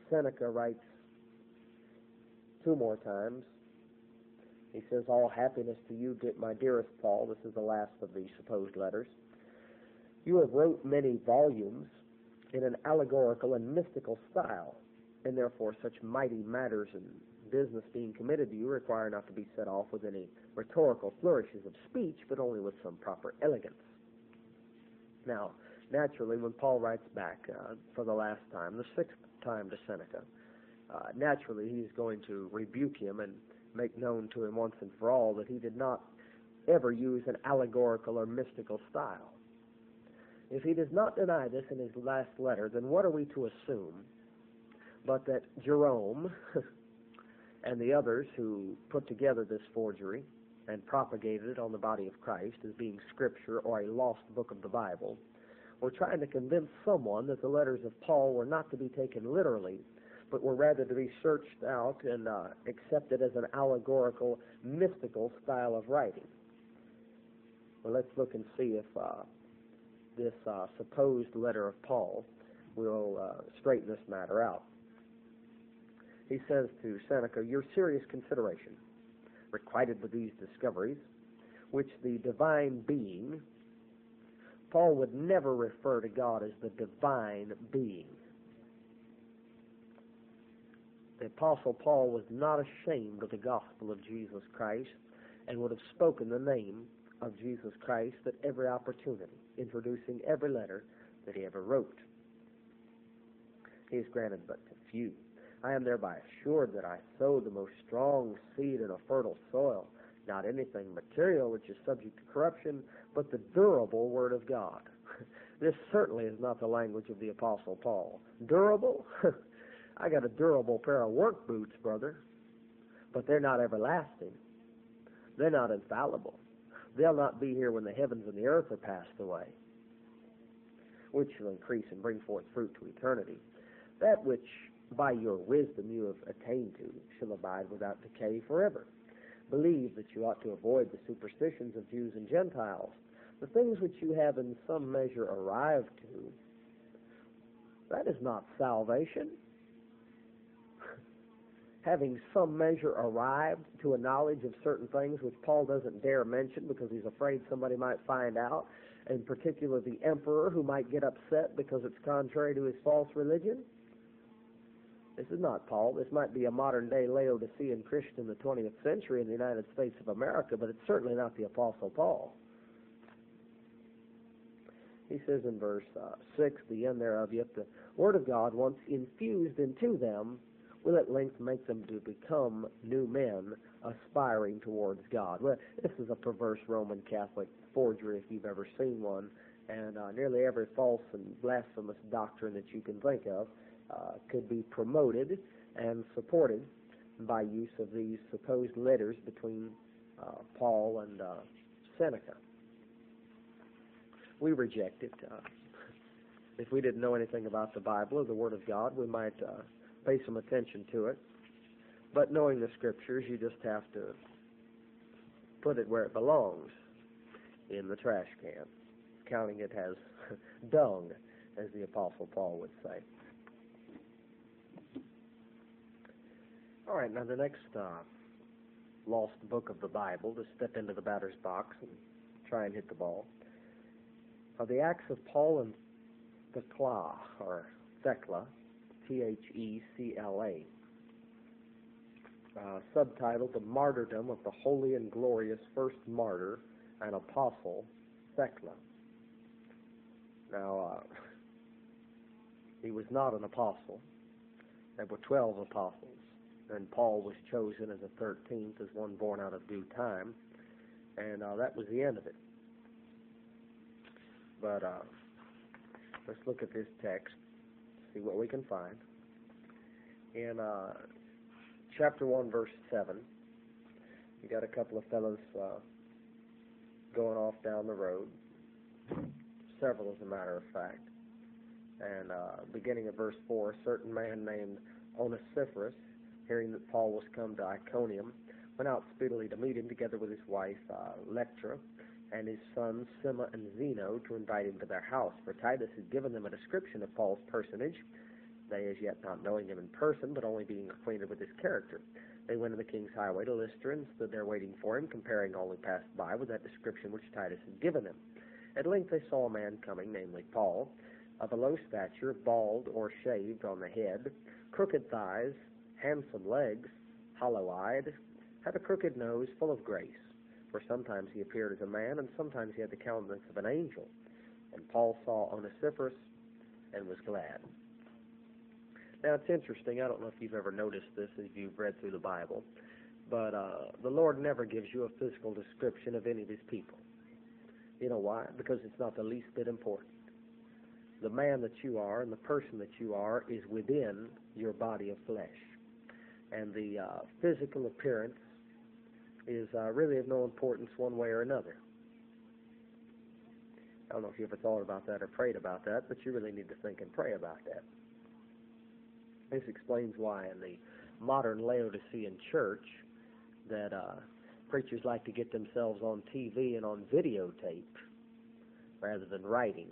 Seneca writes two more times. He says, "All happiness to you, my dearest Paul." This is the last of the supposed letters. "You have wrote many volumes in an allegorical and mystical style, and therefore such mighty matters and business being committed to you require not to be set off with any rhetorical flourishes of speech, but only with some proper elegance." Now, naturally, when Paul writes back for the last time, the sixth time to Seneca, naturally he's going to rebuke him and make known to him once and for all that he did not ever use an allegorical or mystical style. If he does not deny this in his last letter, then what are we to assume but that Jerome and the others who put together this forgery and propagated it on the body of Christ as being Scripture or a lost book of the Bible were trying to convince someone that the letters of Paul were not to be taken literally, but were rather to be searched out and accepted as an allegorical, mystical style of writing? Well, let's look and see if this supposed letter of Paul will straighten this matter out. He says to Seneca, "Your serious consideration, requited with these discoveries, which the divine being," Paul would never refer to God as the divine being. The Apostle Paul was not ashamed of the gospel of Jesus Christ and would have spoken the name of Jesus Christ at every opportunity, introducing every letter that he ever wrote. He is granted but to few. "I am thereby assured that I sowed the most strong seed in a fertile soil, not anything material which is subject to corruption, but the durable Word of God." This certainly is not the language of the Apostle Paul. Durable? I got a durable pair of work boots, brother, but they're not everlasting. They're not infallible. They'll not be here when the heavens and the earth are passed away, which shall increase and bring forth fruit to eternity. That which by your wisdom you have attained to shall abide without decay forever. Believe that you ought to avoid the superstitions of Jews and Gentiles. The things which you have in some measure arrived to, that is not salvation. Having some measure arrived to a knowledge of certain things which Paul doesn't dare mention because he's afraid somebody might find out, in particular the emperor, who might get upset because it's contrary to his false religion. This is not Paul. This might be a modern-day Laodicean Christian in the 20th century in the United States of America, but it's certainly not the Apostle Paul. He says in verse 6, the end thereof, "Yet the Word of God, once infused into them, will at length make them to become new men, aspiring towards God." Well, this is a perverse Roman Catholic forgery if you've ever seen one, and nearly every false and blasphemous doctrine that you can think of could be promoted and supported by use of these supposed letters between Paul and Seneca. We reject it. If we didn't know anything about the Bible or the Word of God, we might pay some attention to it. But knowing the Scriptures, you just have to put it where it belongs, in the trash can, counting it as dung, as the Apostle Paul would say. All right, now the next lost book of the Bible, to step into the batter's box and try and hit the ball, are the Acts of Paul and Thecla, or Thecla, Thecla, subtitled "The Martyrdom of the Holy and Glorious First Martyr and Apostle, Thecla." Now, he was not an apostle. There were 12 apostles, and Paul was chosen as the 13th, as one born out of due time, and that was the end of it. But let's look at this text, see what we can find. In chapter 1, verse 7, you got a couple of fellows going off down the road, several as a matter of fact. And beginning at verse 4, "A certain man named Onesiphorus, hearing that Paul was come to Iconium, went out speedily to meet him, together with his wife Lectra, and his sons Sima and Zeno, to invite him to their house. For Titus had given them a description of Paul's personage, they as yet not knowing him in person, but only being acquainted with his character. They went to the king's highway to Lystra and stood there waiting for him, comparing all who passed by with that description which Titus had given them. At length they saw a man coming, namely Paul, of a low stature, bald or shaved on the head, crooked thighs, handsome legs, hollow-eyed, had a crooked nose full of grace. For sometimes he appeared as a man, and sometimes he had the countenance of an angel. And Paul saw Onesiphorus and was glad. Now, it's interesting. I don't know if you've ever noticed this as you've read through the Bible, but the Lord never gives you a physical description of any of his people. You know why? Because it's not the least bit important. The man that you are and the person that you are is within your body of flesh. And the physical appearance is really of no importance one way or another. I don't know if you ever thought about that or prayed about that, but you really need to think and pray about that. This explains why in the modern Laodicean church that preachers like to get themselves on TV and on videotape rather than writing.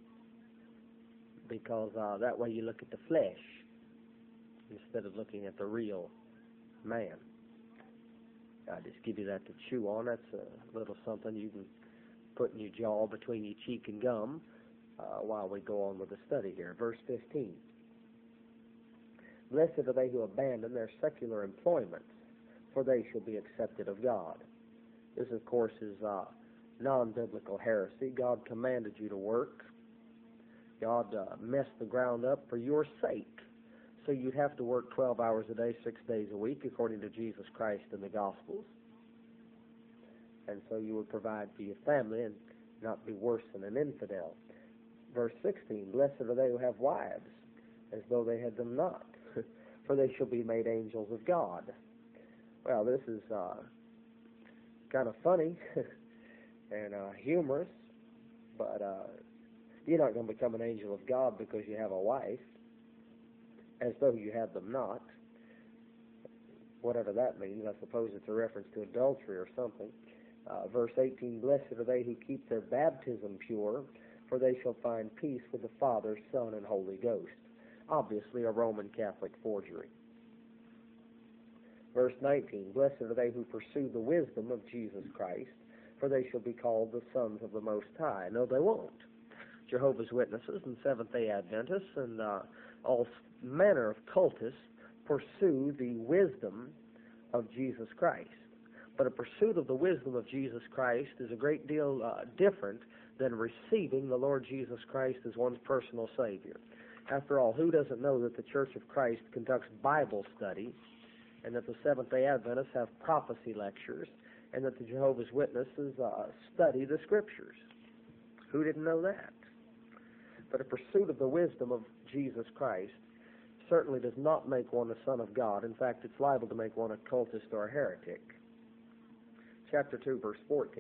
Because that way you look at the flesh instead of looking at the real man. I just give you that to chew on. That's a little something you can put in your jaw between your cheek and gum while we go on with the study here. Verse 15. Blessed are they who abandon their secular employments, for they shall be accepted of God. This, of course, is non-biblical heresy. God commanded you to work. God messed the ground up for your sake. So you'd have to work 12 hours a day, 6 days a week, according to Jesus Christ in the Gospels. And so you would provide for your family and not be worse than an infidel. Verse 16, blessed are they who have wives, as though they had them not, for they shall be made angels of God. Well, this is kind of funny and humorous, but you're not going to become an angel of God because you have a wife, as though you had them not. Whatever that means, I suppose it's a reference to adultery or something. Verse 18, blessed are they who keep their baptism pure, for they shall find peace with the Father, Son, and Holy Ghost. Obviously a Roman Catholic forgery. Verse 19, blessed are they who pursue the wisdom of Jesus Christ, for they shall be called the sons of the Most High. No, they won't. Jehovah's Witnesses and Seventh-day Adventists and all manner of cultists pursue the wisdom of Jesus Christ. But a pursuit of the wisdom of Jesus Christ is a great deal different than receiving the Lord Jesus Christ as one's personal Savior. After all, who doesn't know that the Church of Christ conducts Bible study, and that the Seventh-day Adventists have prophecy lectures, and that the Jehovah's Witnesses study the Scriptures? Who didn't know that? But a pursuit of the wisdom of Jesus Christ certainly does not make one a son of God. In fact, it's liable to make one a cultist or a heretic. Chapter 2, verse 14.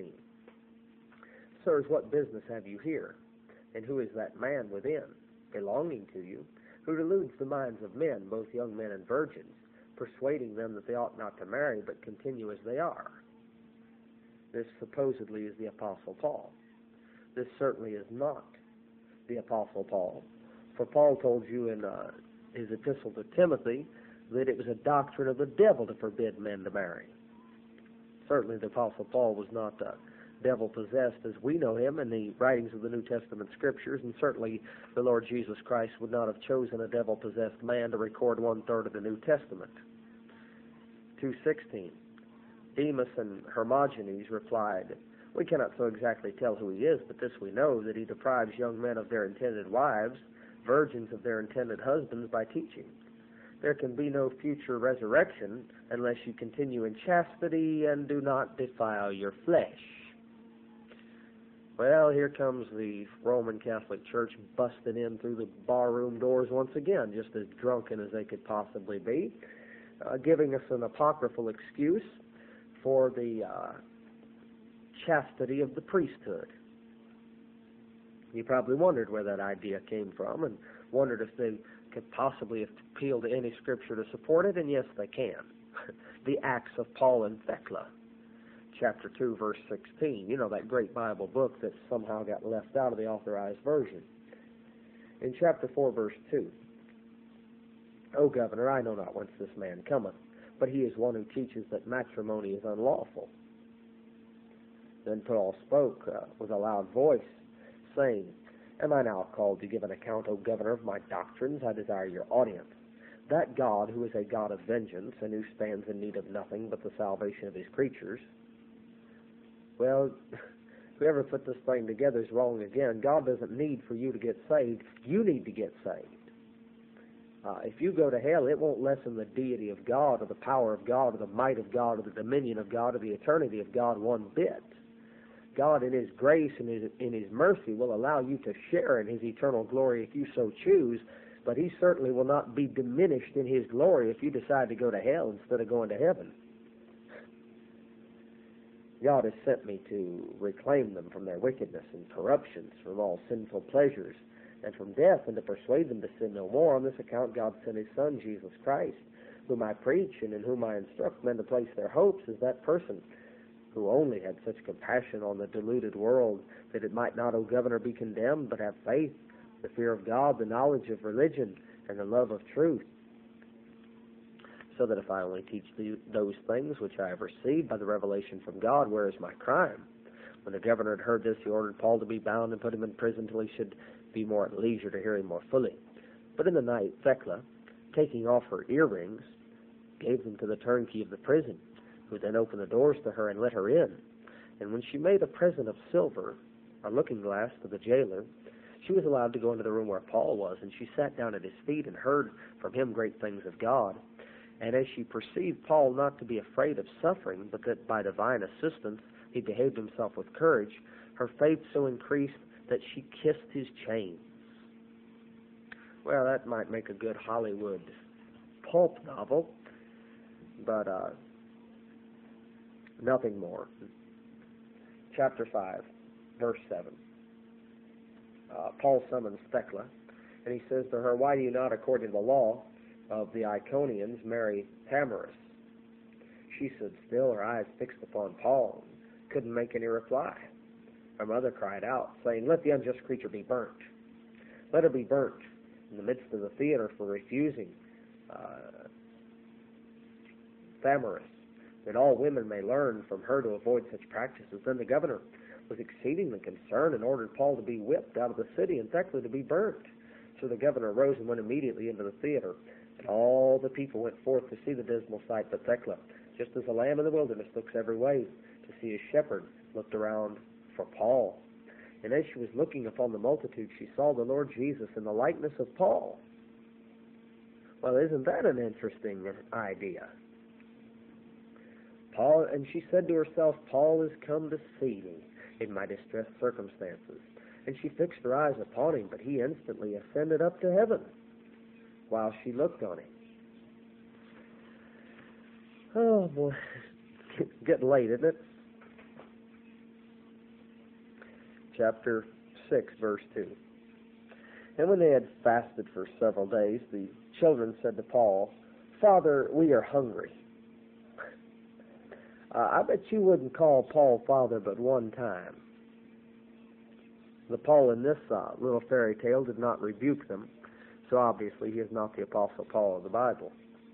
Sirs, what business have you here? And who is that man within, belonging to you, who deludes the minds of men, both young men and virgins, persuading them that they ought not to marry, but continue as they are? This supposedly is the Apostle Paul. This certainly is not the Apostle Paul. For Paul told you in his epistle to Timothy that it was a doctrine of the devil to forbid men to marry. Certainly the Apostle Paul was not devil-possessed as we know him in the writings of the New Testament Scriptures, and certainly the Lord Jesus Christ would not have chosen a devil-possessed man to record 1/3 of the New Testament. 2:16. Demas and Hermogenes replied, we cannot so exactly tell who he is, but this we know, that he deprives young men of their intended wives, virgins of their intended husbands by teaching. There can be no future resurrection unless you continue in chastity and do not defile your flesh. Well, here comes the Roman Catholic Church busting in through the barroom doors once again, just as drunken as they could possibly be, giving us an apocryphal excuse for the chastity of the priesthood. You probably wondered where that idea came from and wondered if they could possibly appeal to any scripture to support it, and yes, they can. The Acts of Paul and Thecla, chapter 2, verse 16. You know, that great Bible book that somehow got left out of the authorized version. In chapter 4, verse 2, O governor, I know not whence this man cometh, but he is one who teaches that matrimony is unlawful. Then Paul spoke with a loud voice, saying, Am I now called to give an account, O governor, of my doctrines? I desire your audience. That God, who is a God of vengeance, and who stands in need of nothing but the salvation of his creatures. Well, whoever put this thing together is wrong again. God doesn't need for you to get saved. You need to get saved. If you go to hell, it won't lessen the deity of God, or the power of God, or the might of God, or the dominion of God, or the eternity of God one bit. God, in his grace and in his mercy, will allow you to share in his eternal glory if you so choose, but he certainly will not be diminished in his glory if you decide to go to hell instead of going to heaven. God has sent me to reclaim them from their wickedness and corruptions, from all sinful pleasures, and from death, and to persuade them to sin no more. On this account God sent his Son, Jesus Christ, whom I preach and in whom I instruct men to place their hopes, as that person who only had such compassion on the deluded world that it might not, O governor, be condemned, but have faith, the fear of God, the knowledge of religion, and the love of truth. So that if I only teach those things which I have received by the revelation from God, where is my crime? When the governor had heard this, he ordered Paul to be bound and put him in prison till he should be more at leisure to hear him more fully. But in the night, Thecla, taking off her earrings, gave them to the turnkey of the prison, who then opened the doors to her and let her in. And when she made a present of silver, a looking-glass, to the jailer, she was allowed to go into the room where Paul was, and she sat down at his feet and heard from him great things of God. And as she perceived Paul not to be afraid of suffering, but that by divine assistance he behaved himself with courage, her faith so increased that she kissed his chains. Well, that might make a good Hollywood pulp novel, but nothing more. Chapter 5, verse 7. Paul summons Thecla, and he says to her, Why do you not, according to the law of the Iconians, marry Tamaris? She stood still, her eyes fixed upon Paul, and couldn't make any reply. Her mother cried out, saying, Let the unjust creature be burnt. Let her be burnt in the midst of the theater for refusing Tamaris, that all women may learn from her to avoid such practices. Then the governor was exceedingly concerned and ordered Paul to be whipped out of the city and Thecla to be burnt. So the governor arose and went immediately into the theater, and all the people went forth to see the dismal sight. But Thecla, just as a lamb in the wilderness looks every way to see his shepherd, looked around for Paul. And as she was looking upon the multitude, she saw the Lord Jesus in the likeness of Paul. Well, isn't that an interesting idea? Paul, and she said to herself, Paul is come to see me in my distressed circumstances. And she fixed her eyes upon him, but he instantly ascended up to heaven while she looked on him. Oh, boy. It's getting late, isn't it? Chapter 6, verse 2. And when they had fasted for several days, the children said to Paul, Father, we are hungry. I bet you wouldn't call Paul father but one time. The Paul in this little fairy tale did not rebuke them, so obviously he is not the Apostle Paul of the Bible.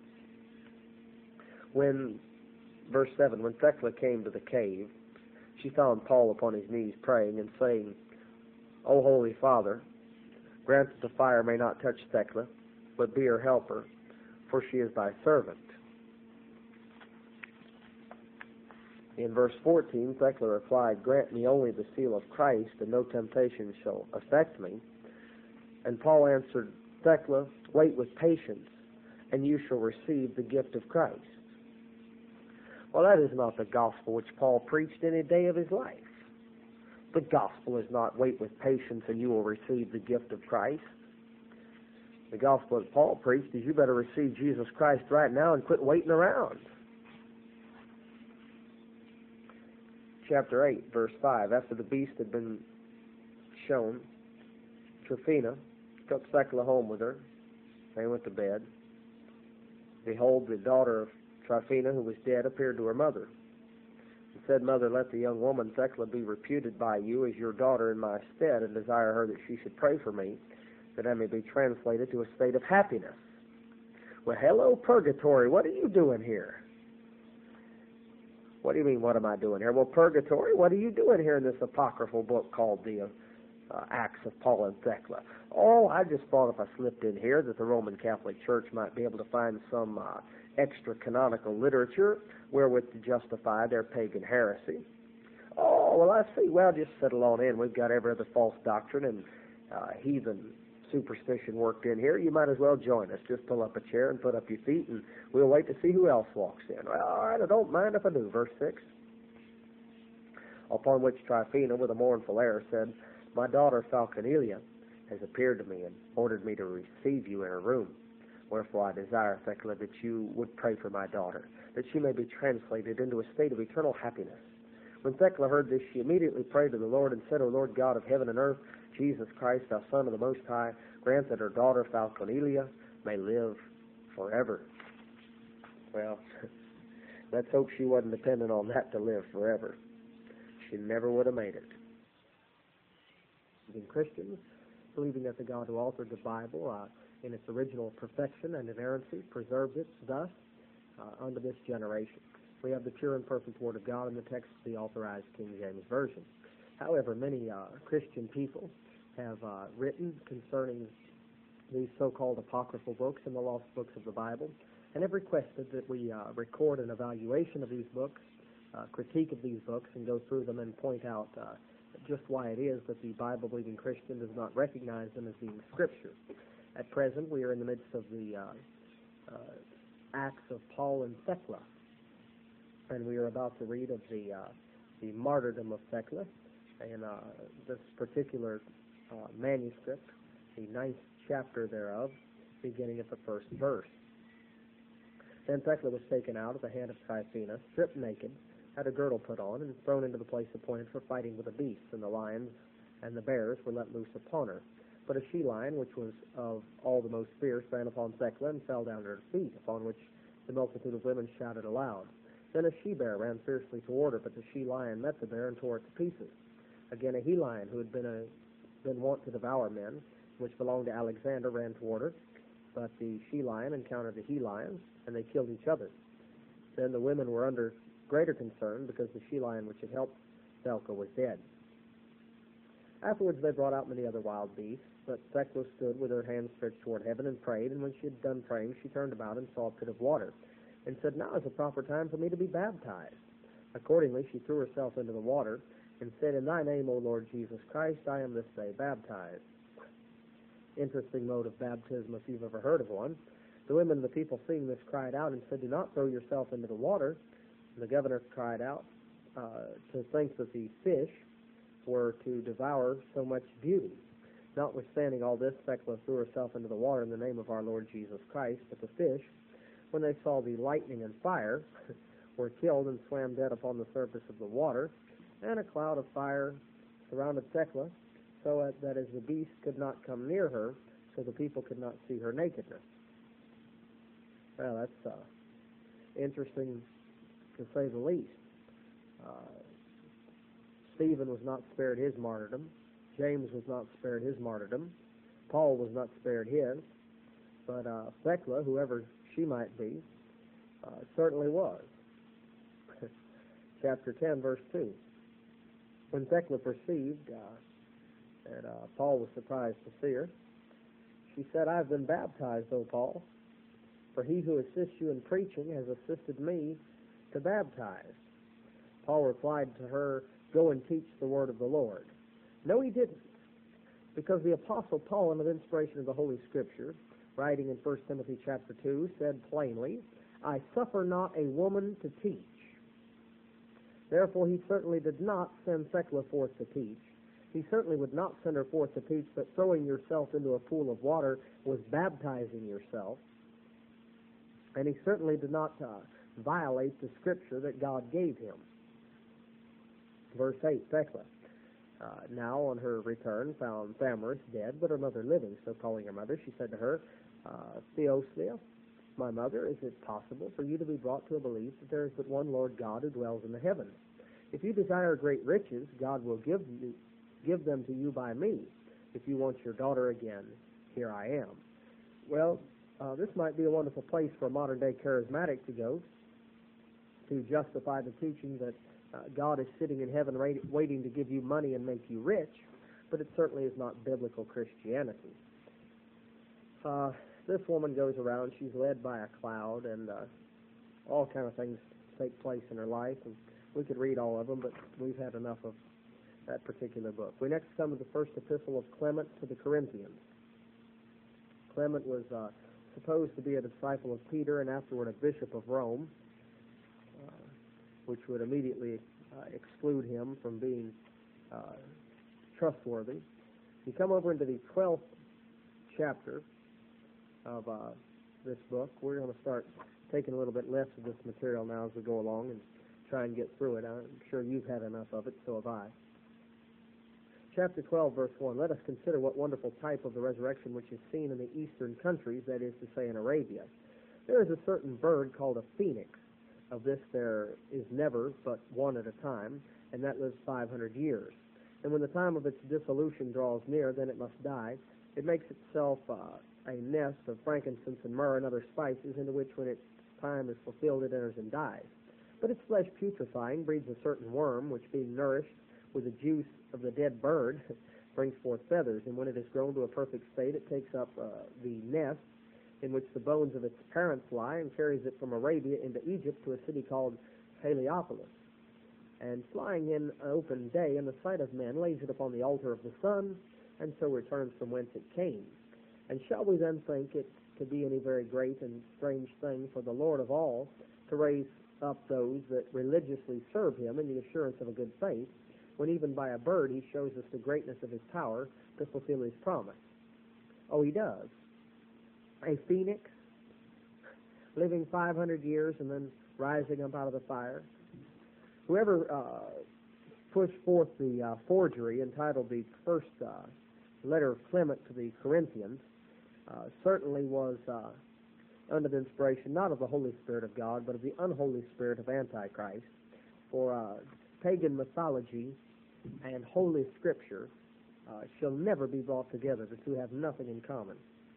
Verse 7, when Thecla came to the cave, she found Paul upon his knees praying and saying, O Holy Father, grant that the fire may not touch Thecla, but be her helper, for she is thy servant. In verse 14, Thecla replied, Grant me only the seal of Christ, and no temptation shall affect me. And Paul answered, Thecla, wait with patience, and you shall receive the gift of Christ. Well, that is not the gospel which Paul preached any day of his life. The gospel is not wait with patience and you will receive the gift of Christ. The gospel that Paul preached is you better receive Jesus Christ right now and quit waiting around. Chapter 8, verse 5. After the beast had been shown, Tryphena took Thecla home with her. They went to bed. Behold, the daughter of Tryphena, who was dead, appeared to her mother, and said, Mother, let the young woman Thecla be reputed by you as your daughter in my stead, and desire her that she should pray for me, that I may be translated to a state of happiness. Well, hello, Purgatory. What are you doing here? What do you mean, what am I doing here? Well, Purgatory, what are you doing here in this apocryphal book called the Acts of Paul and Thecla? Oh, I just thought if I slipped in here that the Roman Catholic Church might be able to find some extra canonical literature wherewith to justify their pagan heresy. Oh, well, I see. Well, just settle on in. We've got every other false doctrine and heathen superstition worked in here. You might as well join us. Just pull up a chair and put up your feet, and we'll wait to see who else walks in. Well, all right, I don't mind if I do. Verse 6. Upon which Tryphena, with a mournful air, said, My daughter Falconilla has appeared to me and ordered me to receive you in her room. Wherefore I desire, Thecla, that you would pray for my daughter, that she may be translated into a state of eternal happiness. When Thecla heard this, she immediately prayed to the Lord and said, O Lord God of heaven and earth, Jesus Christ, thou Son of the Most High, grant that her daughter Falconilla may live forever. Well, let's hope she wasn't dependent on that to live forever. She never would have made it. Being Christians, believing that the God who authored the Bible in its original perfection and inerrancy preserved it thus unto this generation. We have the pure and perfect Word of God in the text of the Authorized King James Version. However, many Christian people have written concerning these so-called apocryphal books and the lost books of the Bible, and have requested that we record an evaluation of these books, critique of these books, and go through them and point out just why it is that the Bible-believing Christian does not recognize them as being Scripture. At present, we are in the midst of the Acts of Paul and Thecla, and we are about to read of the martyrdom of Thecla, and this particular manuscript, the 9th chapter thereof, beginning at the 1st verse. Then Thecla was taken out at the hand of Tryphena, stripped naked, had a girdle put on, and thrown into the place appointed for fighting with the beasts, and the lions and the bears were let loose upon her. But a she-lion, which was of all the most fierce, ran upon Thecla and fell down at her feet, upon which the multitude of women shouted aloud. Then a she-bear ran fiercely toward her, but the she-lion met the bear and tore it to pieces. Again a he-lion, who had been wont to devour men, which belonged to Alexander, ran toward her, but the she-lion encountered the he-lion, and they killed each other. Then the women were under greater concern, because the she-lion which had helped Thecla was dead. Afterwards they brought out many other wild beasts, but Thecla stood with her hands stretched toward heaven and prayed, and when she had done praying, she turned about and saw a pit of water, and said, Now is the proper time for me to be baptized. Accordingly she threw herself into the water, and said, In thy name, O Lord Jesus Christ, I am this day baptized. Interesting mode of baptism, if you've ever heard of one. The women of the people, seeing this, cried out and said, Do not throw yourself into the water. And the governor cried out to think that the fish were to devour so much beauty. Notwithstanding all this, Thecla threw herself into the water in the name of our Lord Jesus Christ. But the fish, when they saw the lightning and fire, were killed and swam dead upon the surface of the water, and a cloud of fire surrounded Thecla, so that as the beast could not come near her, so the people could not see her nakedness. Well, that's interesting to say the least. Stephen was not spared his martyrdom. James was not spared his martyrdom. Paul was not spared his. But Thecla, whoever she might be, certainly was. Chapter 10, verse 2. When Thecla perceived that Paul was surprised to see her, she said, I have been baptized, O Paul, for he who assists you in preaching has assisted me to baptize. Paul replied to her, Go and teach the word of the Lord. No, he didn't, because the Apostle Paul, under the inspiration of the Holy Scripture, writing in 1 Timothy chapter 2, said plainly, I suffer not a woman to teach. Therefore, he certainly did not send Thecla forth to teach. He certainly would not send her forth to teach, but throwing yourself into a pool of water was baptizing yourself. And he certainly did not violate the Scripture that God gave him. Verse 8, Thecla. Now, on her return, found Thamyris dead, but her mother living. So calling her mother, she said to her, Theophila, my mother, is it possible for you to be brought to a belief that there is but one Lord God who dwells in the heavens? If you desire great riches, God will give them to you by me. If you want your daughter again, here I am. Well, This might be a wonderful place for a modern-day charismatic to go to justify the teaching that God is sitting in heaven waiting to give you money and make you rich, but it certainly is not biblical Christianity. This woman goes around, she's led by a cloud, and all kind of things take place in her life, and we could read all of them, but we've had enough of that particular book. We next come to the first epistle of Clement to the Corinthians. Clement was supposed to be a disciple of Peter and afterward a bishop of Rome, which would immediately exclude him from being trustworthy. You come over into the 12th chapter of this book. We're going to start taking a little bit less of this material now as we go along and try and get through it. I'm sure you've had enough of it, so have I. Chapter 12, verse 1, let us consider what wonderful type of the resurrection which is seen in the eastern countries, that is to say in Arabia. There is a certain bird called a phoenix. Of this there is never but one at a time, and that lives 500 years. And when the time of its dissolution draws near, then it must die. It makes itself a nest of frankincense and myrrh and other spices, into which when its time is fulfilled it enters and dies. But its flesh putrefying breeds a certain worm, which being nourished with the juice of the dead bird brings forth feathers, and when it has grown to a perfect state it takes up the nest in which the bones of its parents lie, and carries it from Arabia into Egypt to a city called Heliopolis. And flying in an open day in the sight of men, lays it upon the altar of the sun, and so returns from whence it came. And shall we then think it to be any very great and strange thing for the Lord of all to raise up those that religiously serve him in the assurance of a good faith, when even by a bird he shows us the greatness of his power to fulfill his promise? Oh, he does. A phoenix, living 500 years and then rising up out of the fire. Whoever pushed forth the forgery entitled the first letter of Clement to the Corinthians certainly was under the inspiration not of the Holy Spirit of God, but of the unholy spirit of Antichrist. For pagan mythology and holy scripture shall never be brought together. The two have nothing in common.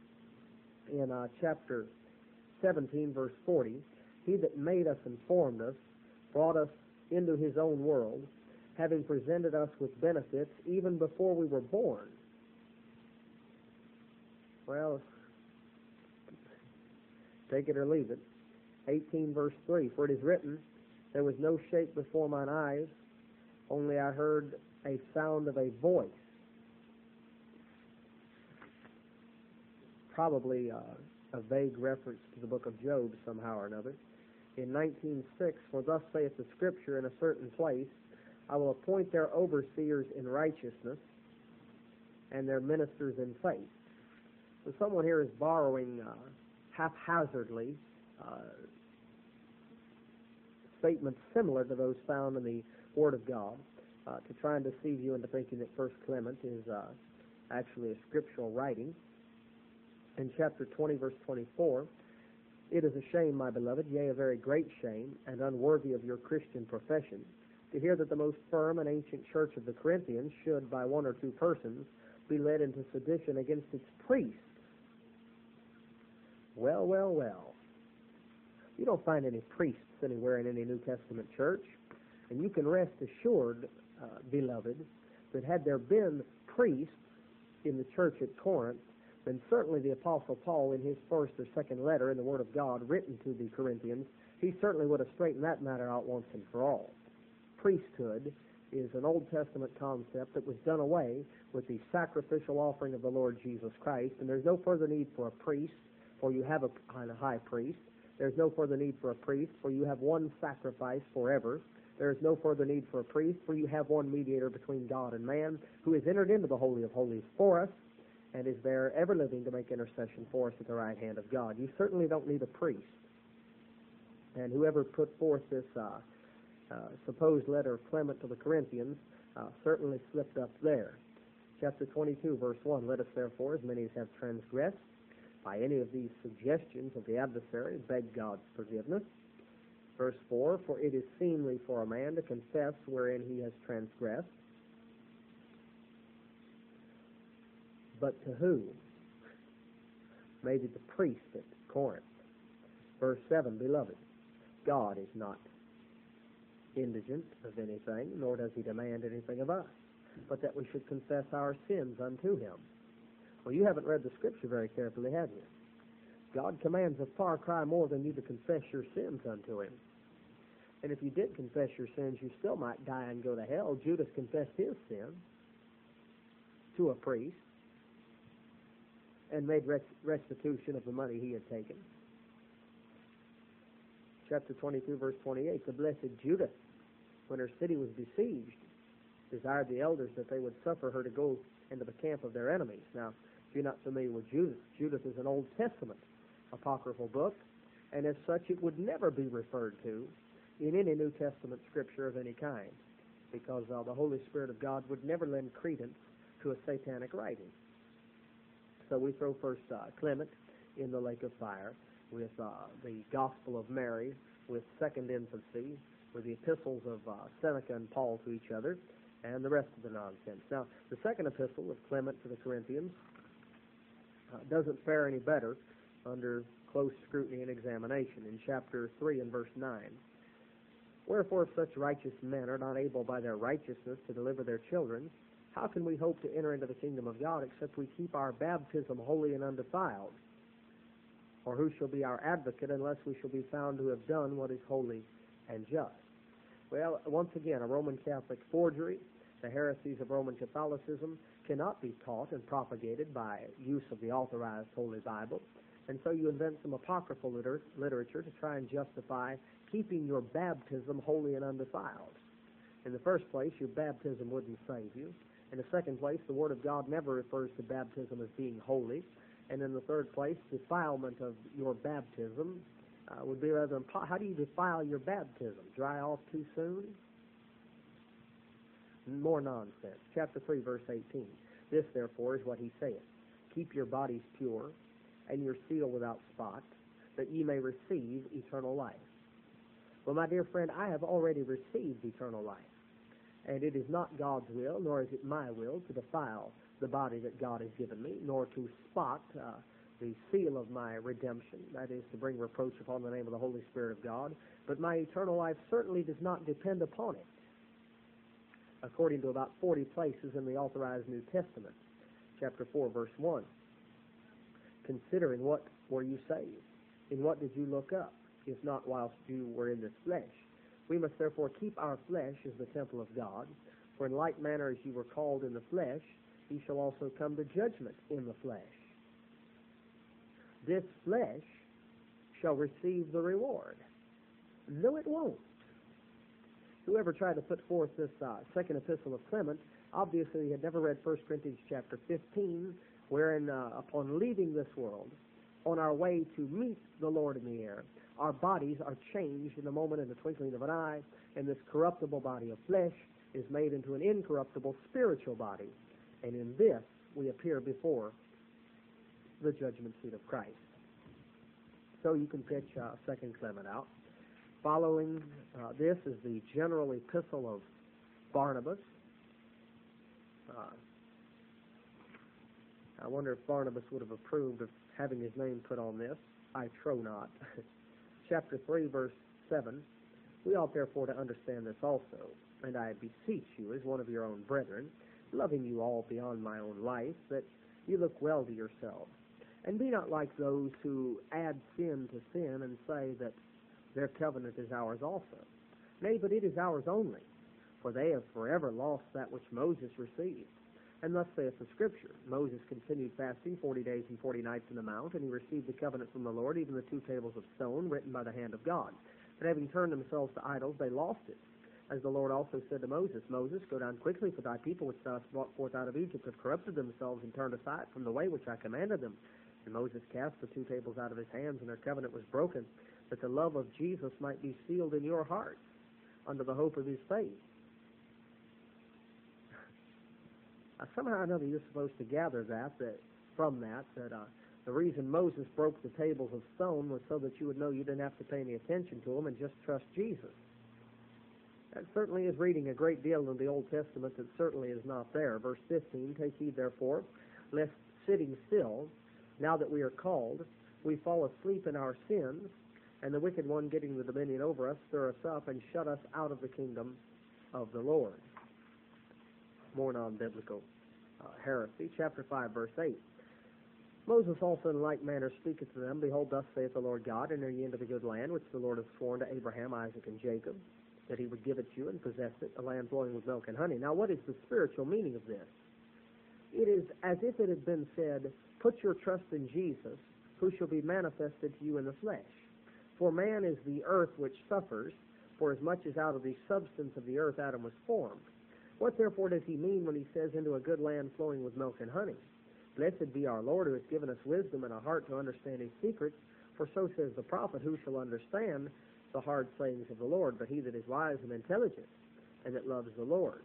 In chapter 17, verse 40, he that made us and formed us brought us into his own world, having presented us with benefits even before we were born. Well, take it or leave it. 18, verse 3, for it is written, there was no shape before mine eyes, only I heard a sound of a voice. Probably a vague reference to the book of Job somehow or another. In 19:6, for thus saith the Scripture in a certain place, I will appoint their overseers in righteousness and their ministers in faith. So someone here is borrowing haphazardly statements similar to those found in the Word of God to try and deceive you into thinking that 1 Clement is actually a scriptural writing. In chapter 20, verse 24, it is a shame, my beloved, yea, a very great shame, and unworthy of your Christian profession, to hear that the most firm and ancient church of the Corinthians should, by one or two persons, be led into sedition against its priests. Well, well, well. You don't find any priests anywhere in any New Testament church, and you can rest assured, beloved, that had there been priests in the church at Corinth, then certainly the Apostle Paul, in his first or second letter in the Word of God written to the Corinthians, he certainly would have straightened that matter out once and for all. Priesthood is an Old Testament concept that was done away with the sacrificial offering of the Lord Jesus Christ, and there's no further need for a priest, for you have a high priest. There's no further need for a priest, for you have one sacrifice forever. There is no further need for a priest, for you have one mediator between God and man, who has entered into the Holy of Holies for us, and is there ever living to make intercession for us at the right hand of God. You certainly don't need a priest. And whoever put forth this supposed letter of Clement to the Corinthians certainly slipped up there. Chapter 22, verse 1, let us therefore, as many as have transgressed by any of these suggestions of the adversary, beg God's forgiveness. Verse 4, for it is seemly for a man to confess wherein he has transgressed. But to who? maybe the priest at Corinth. Verse 7, beloved, God is not indigent of anything, nor does he demand anything of us, but that we should confess our sins unto him. Well, you haven't read the Scripture very carefully, have you? God commands a far cry more than you to confess your sins unto him. And if you did confess your sins, you still might die and go to hell. Judas confessed his sin to a priest and made restitution of the money he had taken. Chapter 22, verse 28, the blessed Judas, when her city was besieged, desired the elders that they would suffer her to go into the camp of their enemies. Now, if you're not familiar with Judas, Judas is an Old Testament apocryphal book, and as such it would never be referred to in any New Testament scripture of any kind, because the Holy Spirit of God would never lend credence to a satanic writing. So we throw first Clement in the lake of fire, with the Gospel of Mary, with second infancy, with the epistles of Seneca and Paul to each other, and the rest of the nonsense. Now, the second epistle of Clement to the Corinthians doesn't fare any better under close scrutiny and examination. In chapter 3 and verse 9, wherefore if such righteous men are not able by their righteousness to deliver their children, how can we hope to enter into the kingdom of God except we keep our baptism holy and undefiled? Or who shall be our advocate unless we shall be found to have done what is holy and just? Well, once again, a Roman Catholic forgery, the heresies of Roman Catholicism, cannot be taught and propagated by use of the authorized Holy Bible. And so you invent some apocryphal literature to try and justify keeping your baptism holy and undefiled. In the first place, your baptism wouldn't save you. In the second place, the Word of God never refers to baptism as being holy. And in the third place, defilement of your baptism would be rather impossible. How do you defile your baptism? Dry off too soon? More nonsense. Chapter 3, verse 18. This, therefore, is what he saith. Keep your bodies pure, and your seal without spot, that ye may receive eternal life. Well, my dear friend, I have already received eternal life. And it is not God's will, nor is it my will, to defile the body that God has given me, nor to spot the seal of my redemption, that is, to bring reproach upon the name of the Holy Spirit of God. But my eternal life certainly does not depend upon it, according to about 40 places in the authorized New Testament. Chapter 4, verse 1. Consider in what were you saved? In what did you look up, if not whilst you were in this flesh? We must therefore keep our flesh as the temple of God, for in like manner as you were called in the flesh, ye shall also come to judgment in the flesh. This flesh shall receive the reward. No, it won't. Whoever tried to put forth this second epistle of Clement obviously had never read 1 Corinthians chapter 15, wherein upon leaving this world, on our way to meet the Lord in the air, our bodies are changed in a moment, in the twinkling of an eye, and this corruptible body of flesh is made into an incorruptible spiritual body. And in this, we appear before the judgment seat of Christ. So you can pitch 2 Clement out. Following this is the general epistle of Barnabas. I wonder if Barnabas would have approved of having his name put on this. I trow not. Chapter 3, verse 7. We ought therefore to understand this also, and I beseech you, as one of your own brethren, loving you all beyond my own life, that you look well to yourselves, and be not like those who add sin to sin and say that their covenant is ours also. Nay, but it is ours only, for they have forever lost that which Moses received. And thus saith the Scripture, Moses continued fasting 40 days and 40 nights in the mount, and he received the covenant from the Lord, even the 2 tables of stone written by the hand of God. But having turned themselves to idols, they lost it. As the Lord also said to Moses, Moses, go down quickly, for thy people which thou hast brought forth out of Egypt have corrupted themselves and turned aside from the way which I commanded them. And Moses cast the 2 tables out of his hands, and their covenant was broken, that the love of Jesus might be sealed in your hearts under the hope of his faith. Somehow or another, you're supposed to gather that from that the reason Moses broke the tables of stone was so that you would know you didn't have to pay any attention to them and just trust Jesus. That certainly is reading a great deal in the Old Testament that certainly is not there. Verse 15, take heed therefore, lest sitting still Now that we are called, we fall asleep in our sins, and the wicked one getting the dominion over us stir us up and shut us out of the kingdom of the Lord. More non-biblical heresy. Chapter 5, verse 8. Moses also in like manner speaketh to them, Behold, thus saith the Lord God, Enter ye into the good land, which the Lord hath sworn to Abraham, Isaac, and Jacob, that he would give it you and possess it, a land flowing with milk and honey. Now what is the spiritual meaning of this? It is as if it had been said, Put your trust in Jesus, who shall be manifested to you in the flesh. For man is the earth which suffers, for as much as out of the substance of the earth Adam was formed. What therefore does he mean when he says, Into a good land flowing with milk and honey? Blessed be our Lord, who has given us wisdom and a heart to understand his secrets. For so says the prophet, Who shall understand the hard sayings of the Lord? But he that is wise and intelligent, and that loves the Lord.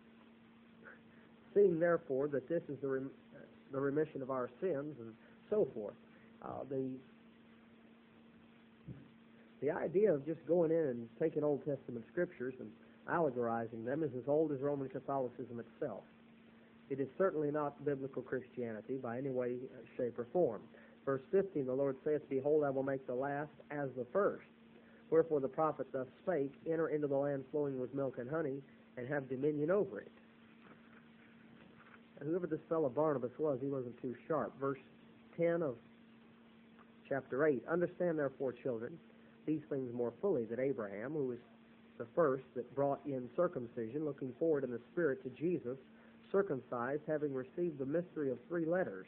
Seeing therefore that this is the remission of our sins, and so forth. The idea of just going in and taking Old Testament scriptures and allegorizing them is as old as Roman Catholicism itself. It is certainly not biblical Christianity by any way, shape, or form. Verse 15, the Lord saith, Behold, I will make the last as the first. Wherefore the prophet thus spake, Enter into the land flowing with milk and honey, and have dominion over it. And whoever this fellow Barnabas was, he wasn't too sharp. Verse 10 of chapter 8, Understand therefore, children, these things more fully, that Abraham, who was the first that brought in circumcision, looking forward in the Spirit to Jesus, circumcised, having received the mystery of 3 letters.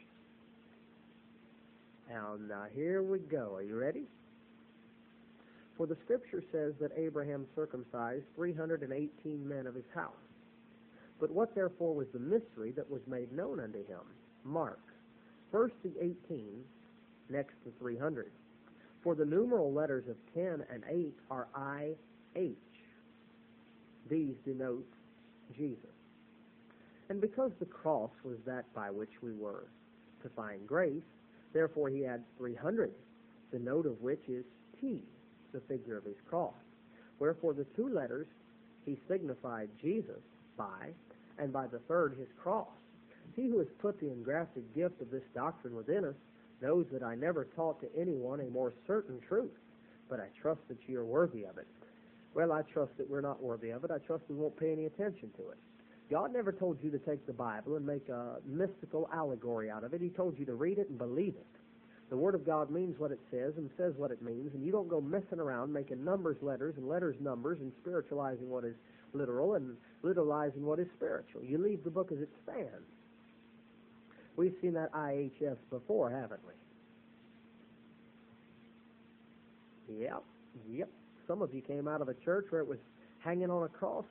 Now here we go. Are you ready? For the Scripture says that Abraham circumcised 318 men of his house. But what therefore was the mystery that was made known unto him? Mark. First the 18, next the 300. For the numeral letters of 10 and 8 are I-H. These denote Jesus. And because the cross was that by which we were to find grace, therefore he adds 300, the note of which is T, the figure of his cross. Wherefore the 2 letters he signified Jesus by, and by the third his cross. He who has put the engrafted gift of this doctrine within us knows that I never taught to anyone a more certain truth, but I trust that ye are worthy of it. Well, I trust that we're not worthy of it. I trust we won't pay any attention to it. God never told you to take the Bible and make a mystical allegory out of it. He told you to read it and believe it. The Word of God means what it says and says what it means, and you don't go messing around making numbers letters and letters numbers and spiritualizing what is literal and literalizing what is spiritual. You leave the book as it stands. We've seen that IHS before, haven't we? Yep. Some of you came out of a church where it was hanging on a cross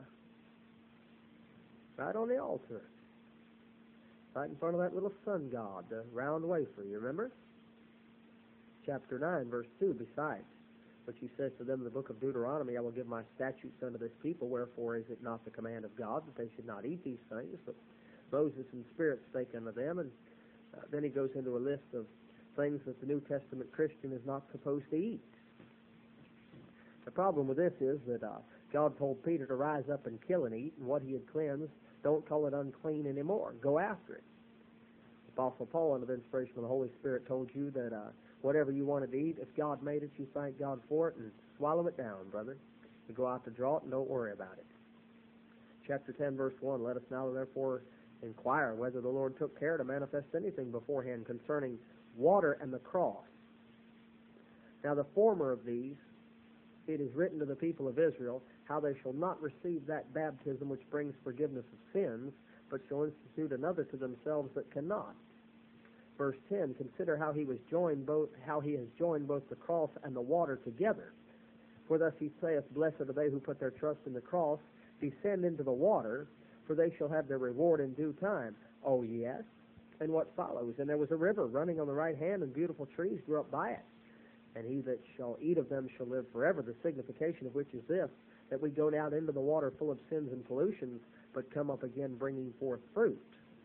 right on the altar, right in front of that little sun god, the round wafer, you remember? Chapter 9, verse 2, Besides, which he says to them in the book of Deuteronomy, I will give my statutes unto this people, wherefore is it not the command of God that they should not eat these things? But Moses in spirit spake unto them, and then he goes into a list of things that the New Testament Christian is not supposed to eat. The problem with this is that God told Peter to rise up and kill and eat, and what he had cleansed, don't call it unclean anymore. Go after it. Apostle Paul, under the inspiration of the Holy Spirit, told you that whatever you wanted to eat, if God made it, you thank God for it and swallow it down, brother. You go out to draw it and don't worry about it. Chapter 10, verse 1, Let us now therefore inquire whether the Lord took care to manifest anything beforehand concerning water and the cross. Now the former of these, it is written to the people of Israel, how they shall not receive that baptism which brings forgiveness of sins, but shall institute another to themselves that cannot. Verse 10, Consider how he has joined both the cross and the water together. For thus he saith, Blessed are they who put their trust in the cross, descend into the water, for they shall have their reward in due time. Oh, yes. And what follows? And there was a river running on the right hand, and beautiful trees grew up by it. And he that shall eat of them shall live forever. The signification of which is this, that we go down into the water full of sins and pollutions, but come up again bringing forth fruit.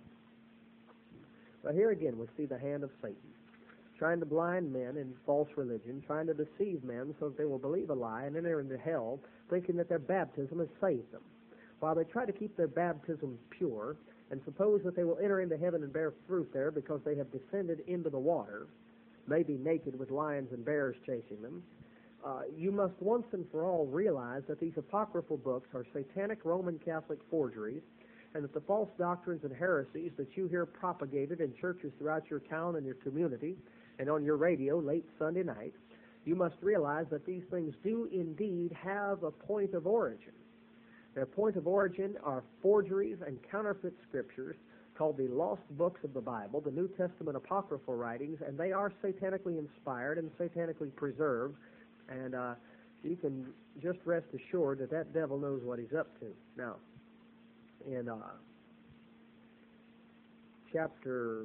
But here again we see the hand of Satan, trying to blind men in false religion, trying to deceive men so that they will believe a lie and enter into hell, thinking that their baptism has saved them. While they try to keep their baptism pure, and suppose that they will enter into heaven and bear fruit there because they have descended into the water, maybe naked with lions and bears chasing them, you must once and for all realize that these apocryphal books are satanic Roman Catholic forgeries, and that the false doctrines and heresies that you hear propagated in churches throughout your town and your community and on your radio late Sunday night, you must realize that these things do indeed have a point of origin. Their point of origin are forgeries and counterfeit scriptures called the lost books of the Bible, the New Testament apocryphal writings, and they are satanically inspired and satanically preserved, and you can just rest assured that that devil knows what he's up to. Now, in chapter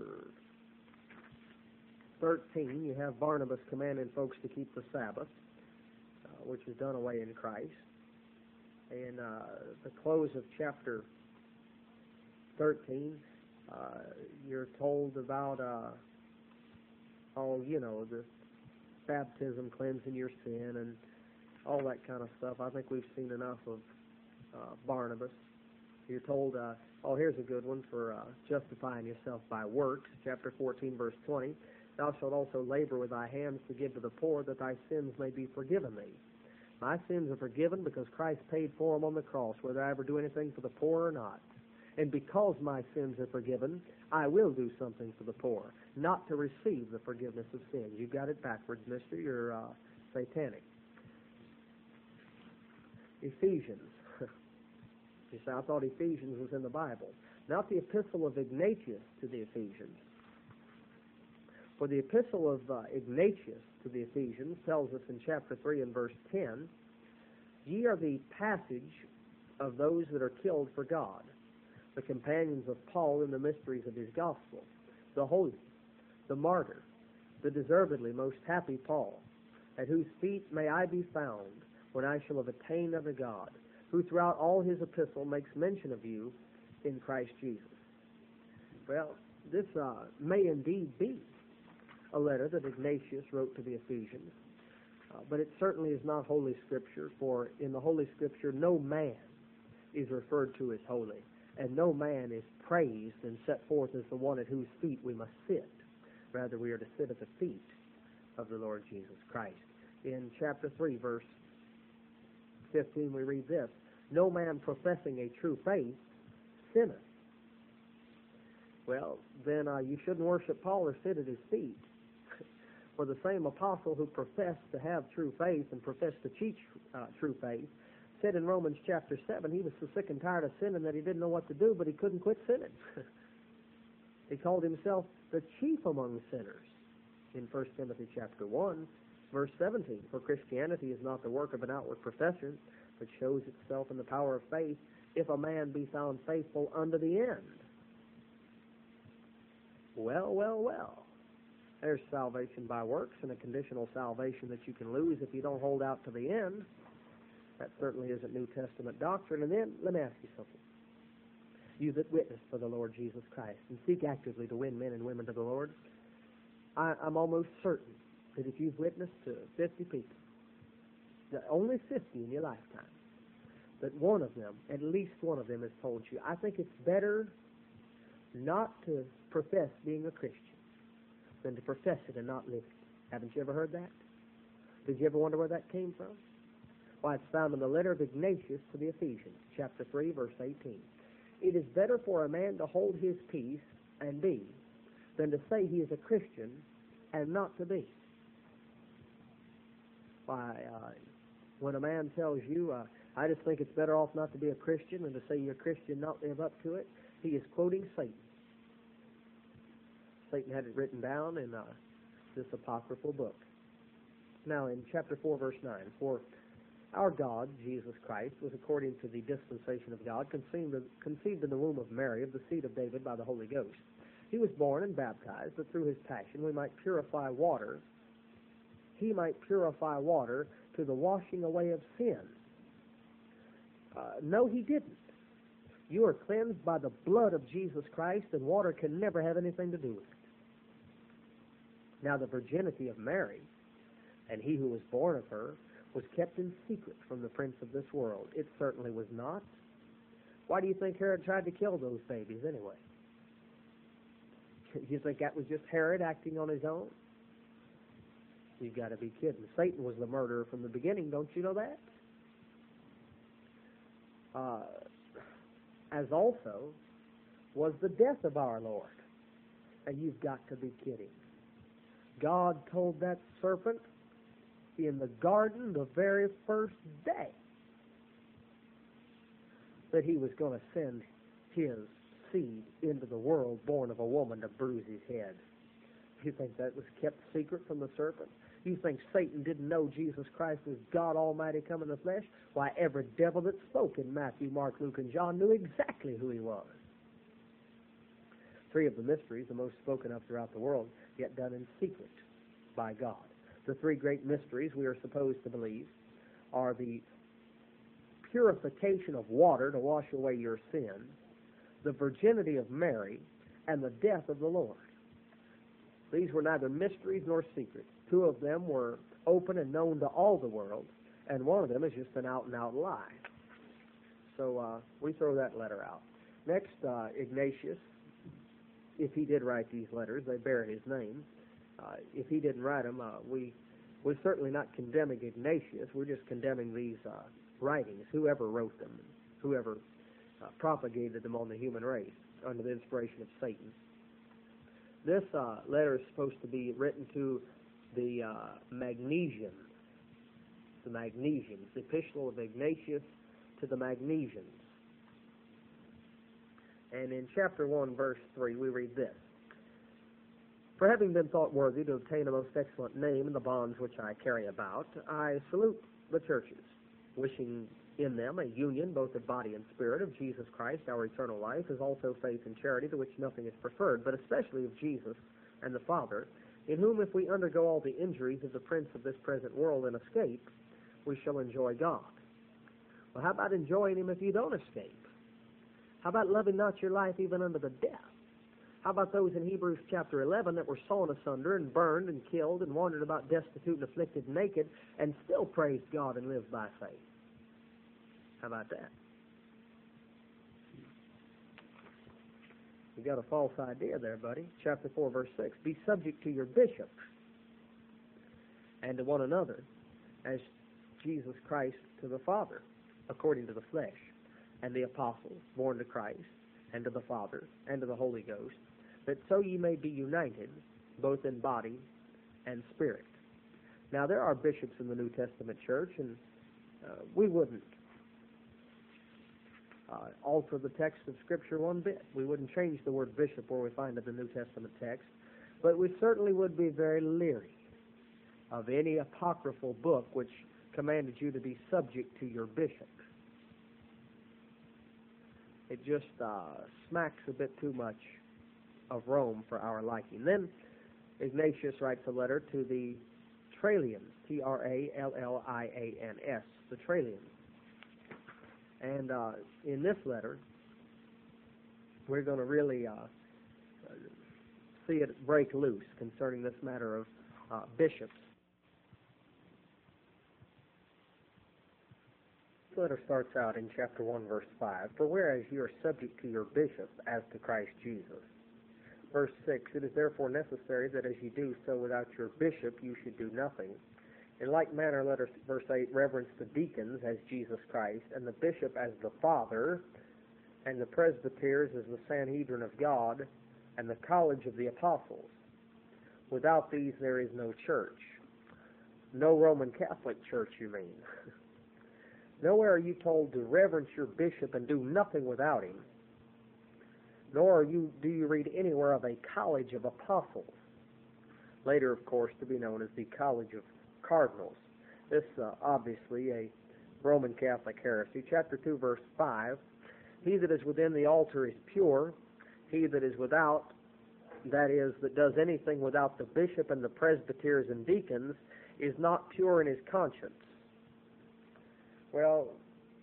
13, you have Barnabas commanding folks to keep the Sabbath, which is done away in Christ. In the close of chapter 13, you're told about, the baptism cleansing your sin and all that kind of stuff. I think we've seen enough of Barnabas. You're told, here's a good one for justifying yourself by works. Chapter 14, verse 20. Thou shalt also labor with thy hands to give to the poor, that thy sins may be forgiven thee. My sins are forgiven because Christ paid for them on the cross, whether I ever do anything for the poor or not. And because my sins are forgiven, I will do something for the poor, not to receive the forgiveness of sins. You got it backwards, mister. You're satanic. Ephesians. You say, I thought Ephesians was in the Bible. Not the epistle of Ignatius to the Ephesians. For the epistle of Ignatius to the Ephesians tells us in chapter 3 and verse 10, ye are the passage of those that are killed for God, the companions of Paul in the mysteries of his gospel, the holy, the martyr, the deservedly most happy Paul, at whose feet may I be found when I shall have attained unto God, who throughout all his epistle makes mention of you in Christ Jesus. Well, this may indeed be a letter that Ignatius wrote to the Ephesians, but it certainly is not Holy Scripture, for in the Holy Scripture no man is referred to as holy, and no man is praised and set forth as the one at whose feet we must sit. Rather, we are to sit at the feet of the Lord Jesus Christ. In chapter 3, verse 15, we read this, no man professing a true faith sinneth. Well, then you shouldn't worship Paul or sit at his feet. For the same apostle who professed to have true faith and professed to teach true faith said in Romans chapter 7 he was so sick and tired of sinning that he didn't know what to do, but he couldn't quit sinning. He called himself the chief among sinners in 1 Timothy chapter 1, verse 17. For Christianity is not the work of an outward profession, but shows itself in the power of faith, if a man be found faithful unto the end. Well, well, well. There's salvation by works and a conditional salvation that you can lose if you don't hold out to the end. That certainly isn't New Testament doctrine. And then, let me ask you something. You that witness for the Lord Jesus Christ and seek actively to win men and women to the Lord, I'm almost certain that if you've witnessed to 50 people, that only 50 in your lifetime, that one of them, at least one of them has told you, I think it's better not to profess being a Christian than to profess it and not live it. Haven't you ever heard that? Did you ever wonder where that came from? Why, it's found in the letter of Ignatius to the Ephesians, chapter 3, verse 18. It is better for a man to hold his peace and be than to say he is a Christian and not to be. Why, when a man tells you, I just think it's better off not to be a Christian than to say you're a Christian and not live up to it, he is quoting Satan. Satan had it written down in this apocryphal book. Now, in chapter 4, verse 9, for our God, Jesus Christ, was according to the dispensation of God, conceived in the womb of Mary, of the seed of David, by the Holy Ghost. He was born and baptized, that through his passion we might purify water. He might purify water to the washing away of sin. No, he didn't. You are cleansed by the blood of Jesus Christ, and water can never have anything to do with it. Now, the virginity of Mary, and he who was born of her, was kept in secret from the prince of this world. It certainly was not. Why do you think Herod tried to kill those babies anyway? You think that was just Herod acting on his own? You've got to be kidding. Satan was the murderer from the beginning. Don't you know that? As also was the death of our Lord. And you've got to be kidding. God told that serpent in the garden the very first day that he was going to send his seed into the world born of a woman to bruise his head. You think that was kept secret from the serpent? You think Satan didn't know Jesus Christ was God Almighty come in the flesh? Why, every devil that spoke in Matthew, Mark, Luke, and John knew exactly who he was. 3 of the mysteries, the most spoken of throughout the world, yet done in secret by God. The 3 great mysteries we are supposed to believe are the purification of water to wash away your sins, the virginity of Mary, and the death of the Lord. These were neither mysteries nor secrets. 2 of them were open and known to all the world, and one of them is just an out-and-out lie. So we throw that letter out. Next, Ignatius, if he did write these letters, they bear his name. If he didn't write them, we're certainly not condemning Ignatius. We're just condemning these writings, whoever wrote them, whoever propagated them on the human race under the inspiration of Satan. This letter is supposed to be written to the Magnesians. The Magnesians. The Epistle of Ignatius to the Magnesians. And in chapter 1, verse 3, we read this. For having been thought worthy to obtain a most excellent name in the bonds which I carry about, I salute the churches, wishing in them a union both of body and spirit of Jesus Christ, our eternal life, as also faith and charity, to which nothing is preferred, but especially of Jesus and the Father, in whom if we undergo all the injuries of the prince of this present world and escape, we shall enjoy God. Well, how about enjoying him if you don't escape? How about loving not your life even unto the death? How about those in Hebrews chapter 11 that were sawn asunder and burned and killed and wandered about destitute and afflicted and naked and still praised God and lived by faith? How about that? You got a false idea there, buddy. Chapter 4, verse 6. Be subject to your bishop and to one another as Jesus Christ to the Father, according to the flesh, and the apostles born to Christ, and to the Father, and to the Holy Ghost, that so ye may be united, both in body and spirit. Now, there are bishops in the New Testament church, and we wouldn't alter the text of Scripture one bit. We wouldn't change the word bishop where we find it in the New Testament text, but we certainly would be very leery of any apocryphal book which commanded you to be subject to your bishop. It just smacks a bit too much of Rome for our liking. Then Ignatius writes a letter to the Trallians, Trallians, the Trallians. And in this letter, we're going to really see it break loose concerning this matter of bishops. This letter starts out in chapter 1, verse 5. For whereas you are subject to your bishop as to Christ Jesus. Verse 6, it is therefore necessary that as you do so without your bishop, you should do nothing. In like manner, let us, verse 8, reverence the deacons as Jesus Christ, and the bishop as the Father, and the presbyters as the Sanhedrin of God, and the college of the apostles. Without these there is no church. No Roman Catholic church, you mean. Nowhere are you told to reverence your bishop and do nothing without him. Nor do you read anywhere of a college of apostles. Later, of course, to be known as the College of Cardinals. This obviously a Roman Catholic heresy. Chapter 2, verse 5. He that is within the altar is pure. He that is without, that is, that does anything without the bishop and the presbyters and deacons, is not pure in his conscience. Well,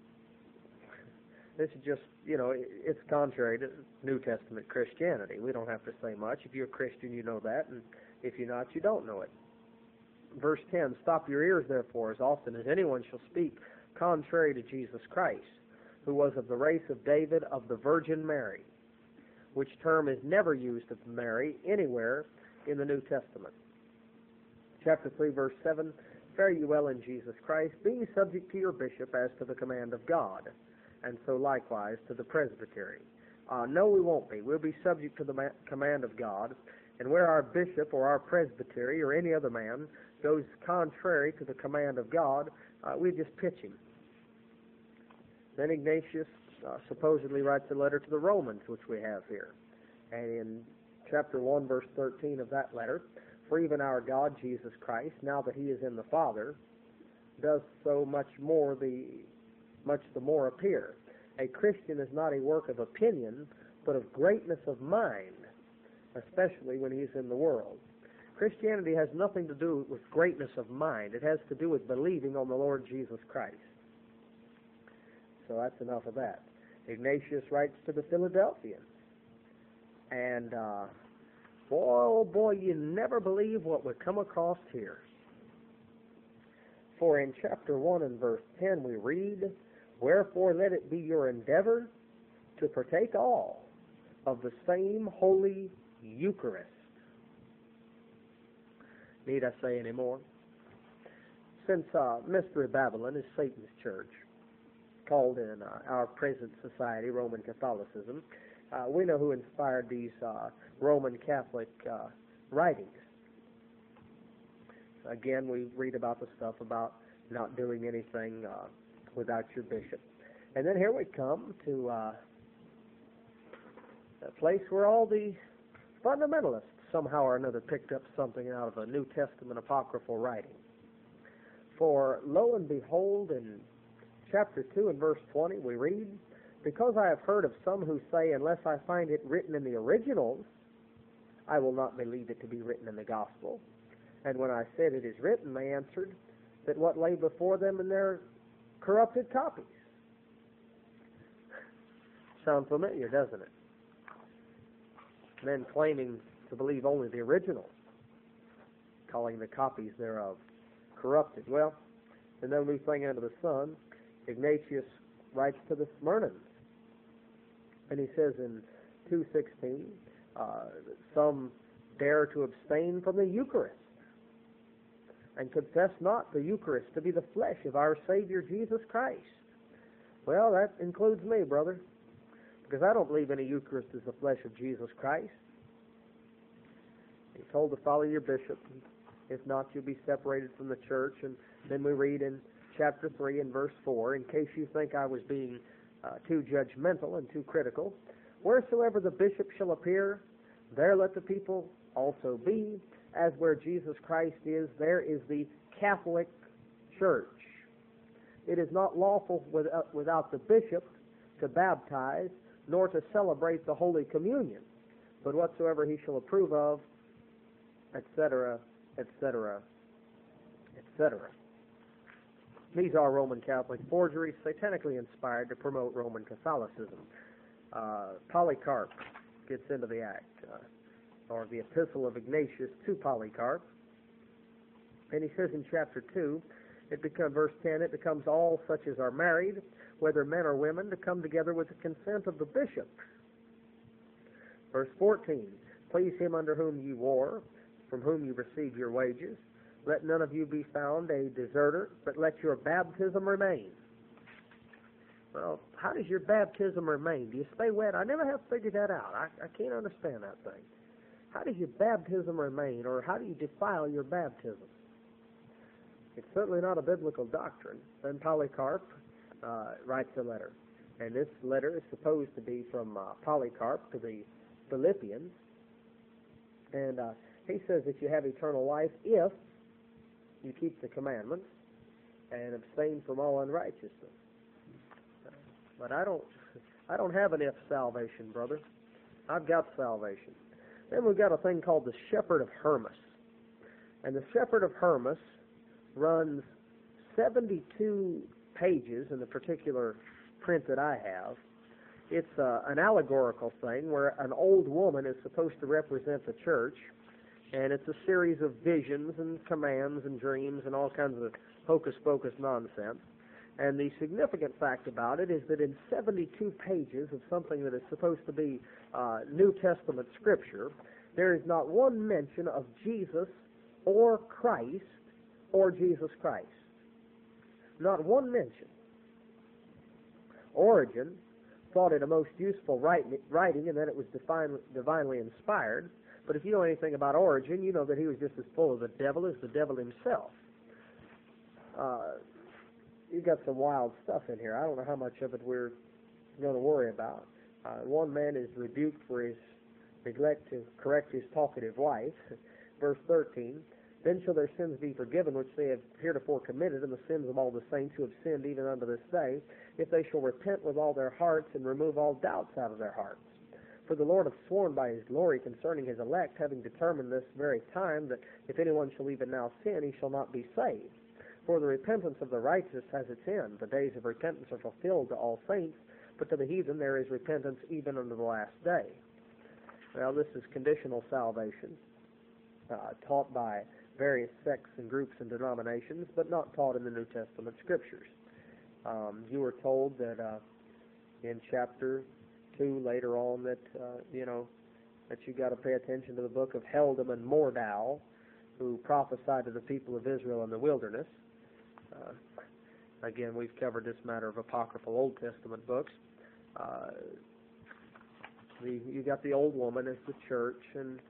this is just, it's contrary to New Testament Christianity. We don't have to say much. If you're a Christian, you know that, and if you're not, you don't know it. Verse 10, stop your ears, therefore, as often as anyone shall speak contrary to Jesus Christ. who was of the race of David of the Virgin Mary, which term is never used of Mary anywhere in the New Testament. Chapter 3, verse 7, fare you well in Jesus Christ, being subject to your bishop as to the command of God, and so likewise to the presbytery. No, we won't be. We'll be subject to the command of God, and where our bishop or our presbytery or any other man goes contrary to the command of God, we just pitch him. Then Ignatius supposedly writes a letter to the Romans, which we have here. And in chapter 1, verse 13 of that letter, for even our God, Jesus Christ, now that he is in the Father, does so much the more appear. A Christian is not a work of opinion, but of greatness of mind, especially when he's in the world. Christianity has nothing to do with greatness of mind. It has to do with believing on the Lord Jesus Christ. So that's enough of that. Ignatius writes to the Philadelphians. And, oh boy, you never believe what we come across here. For in chapter 1 and verse 10 we read, wherefore let it be your endeavor to partake all of the same holy Eucharist. Need I say any more? Since Mystery Babylon is Satan's church, called in our present society Roman Catholicism, we know who inspired these Roman Catholic writings. Again, we read about the stuff about not doing anything without your bishop. And then here we come to a place where all the fundamentalists somehow or another picked up something out of a New Testament apocryphal writing. For lo and behold, in chapter 2 and verse 20 we read, because I have heard of some who say, unless I find it written in the originals, I will not believe it to be written in the gospel. And when I said it is written, they answered that what lay before them in their corrupted copies. Sounds familiar, doesn't it? Men claiming to believe only the originals, calling the copies thereof corrupted. Well, there's no new thing under the sun. Ignatius writes to the Smyrnans, and he says in 2:16, some dare to abstain from the Eucharist and confess not the Eucharist to be the flesh of our Savior Jesus Christ. Well, that includes me, brother, because I don't believe any Eucharist is the flesh of Jesus Christ. He's told to follow your bishop. If not, you'll be separated from the church. And then we read in chapter 3 and verse 4, in case you think I was being too judgmental and too critical, wheresoever the bishop shall appear, there let the people also be, as where Jesus Christ is, there is the Catholic Church. It is not lawful without the bishop to baptize, nor to celebrate the Holy Communion, but whatsoever he shall approve of, etc., etc., etc. These are Roman Catholic forgeries, satanically inspired to promote Roman Catholicism. Polycarp gets into the act, or the Epistle of Ignatius to Polycarp, and he says in chapter 2, verse 10, it becomes all such as are married, whether men or women, to come together with the consent of the bishop. Verse 14, please him under whom ye war, from whom you receive your wages. Let none of you be found a deserter, but let your baptism remain. Well, how does your baptism remain? Do you stay wet? I never have figured that out. I can't understand that thing. How does your baptism remain, or how do you defile your baptism? It's certainly not a biblical doctrine. Then Polycarp writes a letter, and this letter is supposed to be from Polycarp to the Philippians, and he says that you have eternal life if you keep the commandments and abstain from all unrighteousness. But I don't have an if salvation, brother. I've got salvation. Then we've got a thing called the Shepherd of Hermas. And the Shepherd of Hermas runs 72 pages in the particular print that I have. It's an allegorical thing where an old woman is supposed to represent the church, and it's a series of visions and commands and dreams and all kinds of hocus-pocus nonsense. And the significant fact about it is that in 72 pages of something that is supposed to be New Testament Scripture, there is not one mention of Jesus or Christ or Jesus Christ. Not one mention. Origen thought it a most useful writing and that it was divinely inspired. But if you know anything about Origen, you know that he was just as full of the devil as the devil himself. You've got some wild stuff in here. I don't know how much of it we're going to worry about. One man is rebuked for his neglect to correct his talkative wife. Verse 13, then shall their sins be forgiven which they have heretofore committed, and the sins of all the saints who have sinned even unto this day, if they shall repent with all their hearts and remove all doubts out of their hearts. For the Lord hath sworn by his glory concerning his elect, having determined this very time, that if anyone shall even now sin, he shall not be saved. For the repentance of the righteous has its end. The days of repentance are fulfilled to all saints, but to the heathen there is repentance even unto the last day. Well, this is conditional salvation, taught by various sects and groups and denominations, but not taught in the New Testament Scriptures. You were told that in chapter 2 later on that, that you got to pay attention to the book of Heldam and Mordau, who prophesied to the people of Israel in the wilderness. Again, we've covered this matter of apocryphal Old Testament books. You got the old woman as the church, and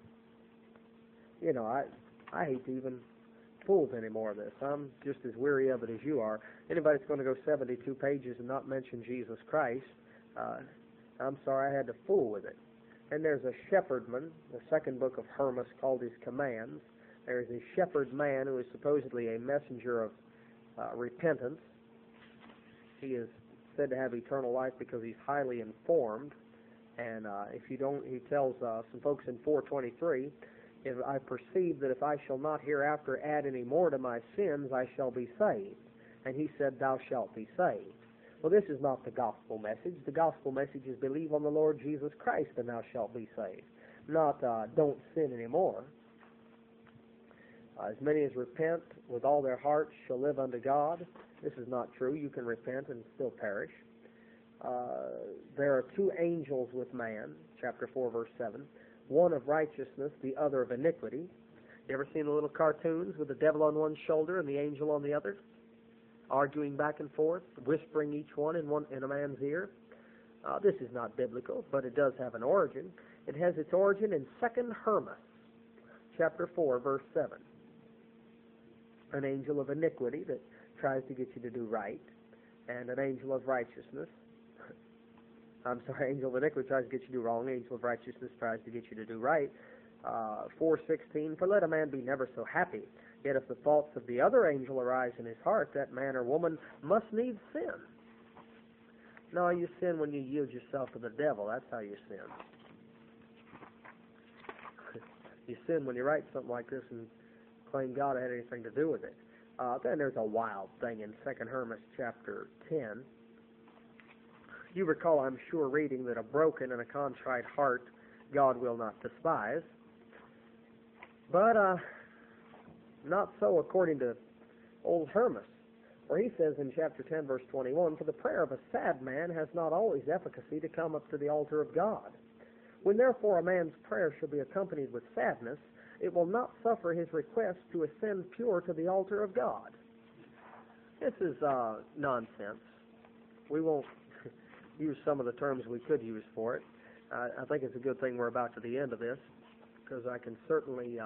I hate to even fool with any more of this. I'm just as weary of it as you are. Anybody that's going to go 72 pages and not mention Jesus Christ, I'm sorry I had to fool with it. And there's a shepherdman, the second book of Hermas, called his Commands. There's a shepherd man who is supposedly a messenger of repentance. He is said to have eternal life because he's highly informed. And if you don't, he tells some folks in 4:23, if I perceive that if I shall not hereafter add any more to my sins, I shall be saved. And he said, thou shalt be saved. Well, this is not the gospel message. The gospel message is believe on the Lord Jesus Christ and thou shalt be saved. Not don't sin anymore. As many as repent with all their hearts shall live unto God. This is not true. You can repent and still perish. There are two angels with man, chapter 4, verse 7. One of righteousness, the other of iniquity. You ever seen the little cartoons with the devil on one shoulder and the angel on the other? Arguing back and forth, whispering each one in a man's ear. This is not biblical, but it does have an origin. It has its origin in 2 Hermas, chapter 4, verse 7. An angel of iniquity that tries to get you to do right, and an angel of righteousness. Angel of iniquity tries to get you to do wrong. Angel of righteousness tries to get you to do right. 4:16, for let a man be never so happy, yet if the thoughts of the other angel arise in his heart, that man or woman must needs sin. No, you sin when you yield yourself to the devil. That's how you sin. You sin when you write something like this and claim God had anything to do with it. Then there's a wild thing in 2 Hermas chapter 10. You recall, I'm sure, reading that a broken and a contrite heart God will not despise. But not so according to old Hermas. For he says in chapter 10, verse 21, for the prayer of a sad man has not always efficacy to come up to the altar of God. When therefore a man's prayer shall be accompanied with sadness, it will not suffer his request to ascend pure to the altar of God. This is nonsense. We won't use some of the terms we could use for it. I think it's a good thing we're about to the end of this, because I can certainly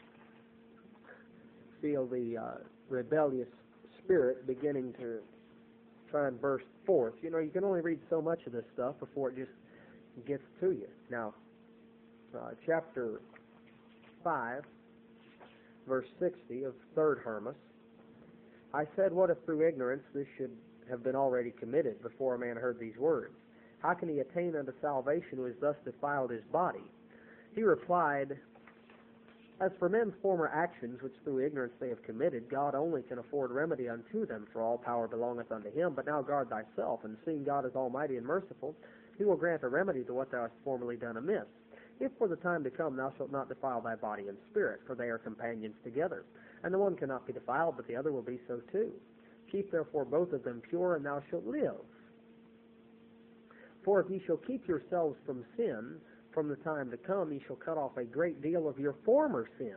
feel the rebellious spirit beginning to try and burst forth. You can only read so much of this stuff before it just gets to you. Now, chapter 5, verse 60 of 3rd Hermas, I said, what if through ignorance this should have been already committed before a man heard these words? How can he attain unto salvation who has thus defiled his body? He replied, as for men's former actions, which through ignorance they have committed, God only can afford remedy unto them, for all power belongeth unto him. But now guard thyself, and seeing God is almighty and merciful, he will grant a remedy to what thou hast formerly done amiss. If for the time to come thou shalt not defile thy body and spirit, for they are companions together, and the one cannot be defiled, but the other will be so too. Keep therefore both of them pure, and thou shalt live. For if ye shall keep yourselves from sin, from the time to come ye shall cut off a great deal of your former sins.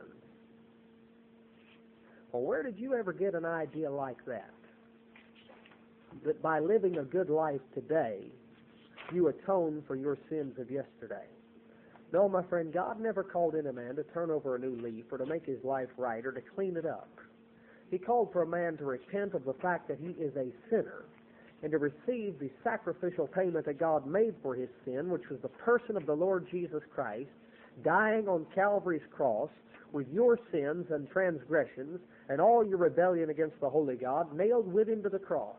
Well, where did you ever get an idea like that? That by living a good life today, you atone for your sins of yesterday. No, my friend, God never called in a man to turn over a new leaf or to make his life right or to clean it up. He called for a man to repent of the fact that he is a sinner and to receive the sacrificial payment that God made for his sin, which was the person of the Lord Jesus Christ, dying on Calvary's cross with your sins and transgressions and all your rebellion against the holy God nailed with him to the cross.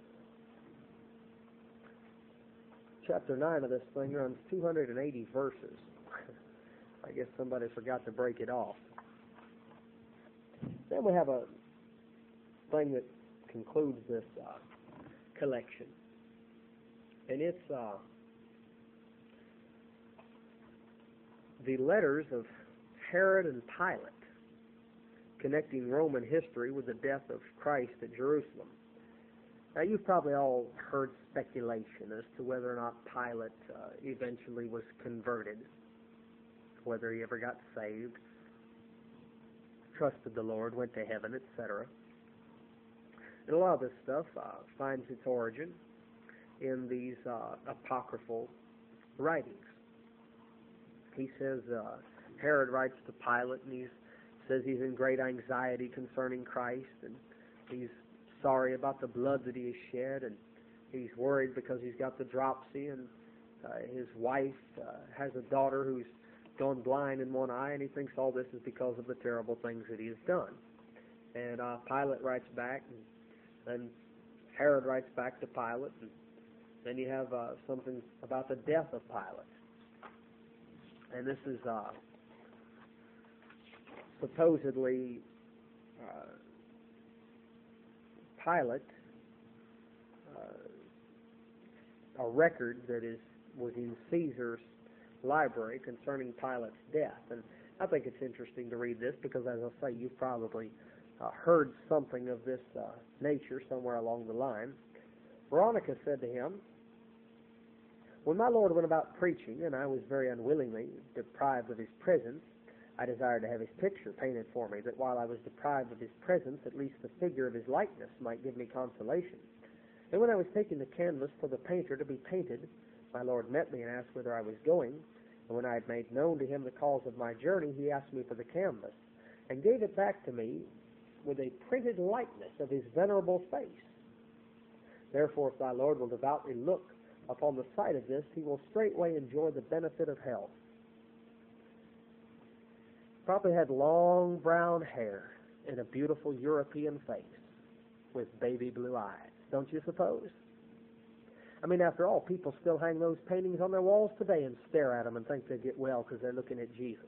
Chapter 9 of this thing runs 280 verses. I guess somebody forgot to break it off. Then we have a thing that concludes this collection. And it's the letters of Herod and Pilate connecting Roman history with the death of Christ at Jerusalem. Now, you've probably all heard speculation as to whether or not Pilate eventually was converted, whether he ever got saved, trusted the Lord, went to heaven, etc. And a lot of this stuff finds its origin in these apocryphal writings. He says, Herod writes to Pilate, and he says he's in great anxiety concerning Christ, and he's sorry about the blood that he has shed, and he's worried because he's got the dropsy, and his wife has a daughter who's gone blind in one eye, and he thinks all this is because of the terrible things that he has done. And Pilate writes back, and Herod writes back to Pilate, and then you have something about the death of Pilate. And this is supposedly Pilate, a record that was in Caesar's library concerning Pilate's death. And I think it's interesting to read this because, as I say, you've probably heard something of this nature somewhere along the line. Veronica said to him, "When my Lord went about preaching, and I was very unwillingly deprived of his presence, I desired to have his picture painted for me, that while I was deprived of his presence, at least the figure of his likeness might give me consolation. And when I was taking the canvas for the painter to be painted, my Lord met me and asked whither I was going. And when I had made known to him the cause of my journey, he asked me for the canvas, and gave it back to me with a printed likeness of his venerable face. Therefore, if thy Lord will devoutly look upon the sight of this, he will straightway enjoy the benefit of health." Probably had long brown hair and a beautiful European face with baby blue eyes, don't you suppose? I mean, after all, people still hang those paintings on their walls today and stare at them and think they get well because they're looking at Jesus.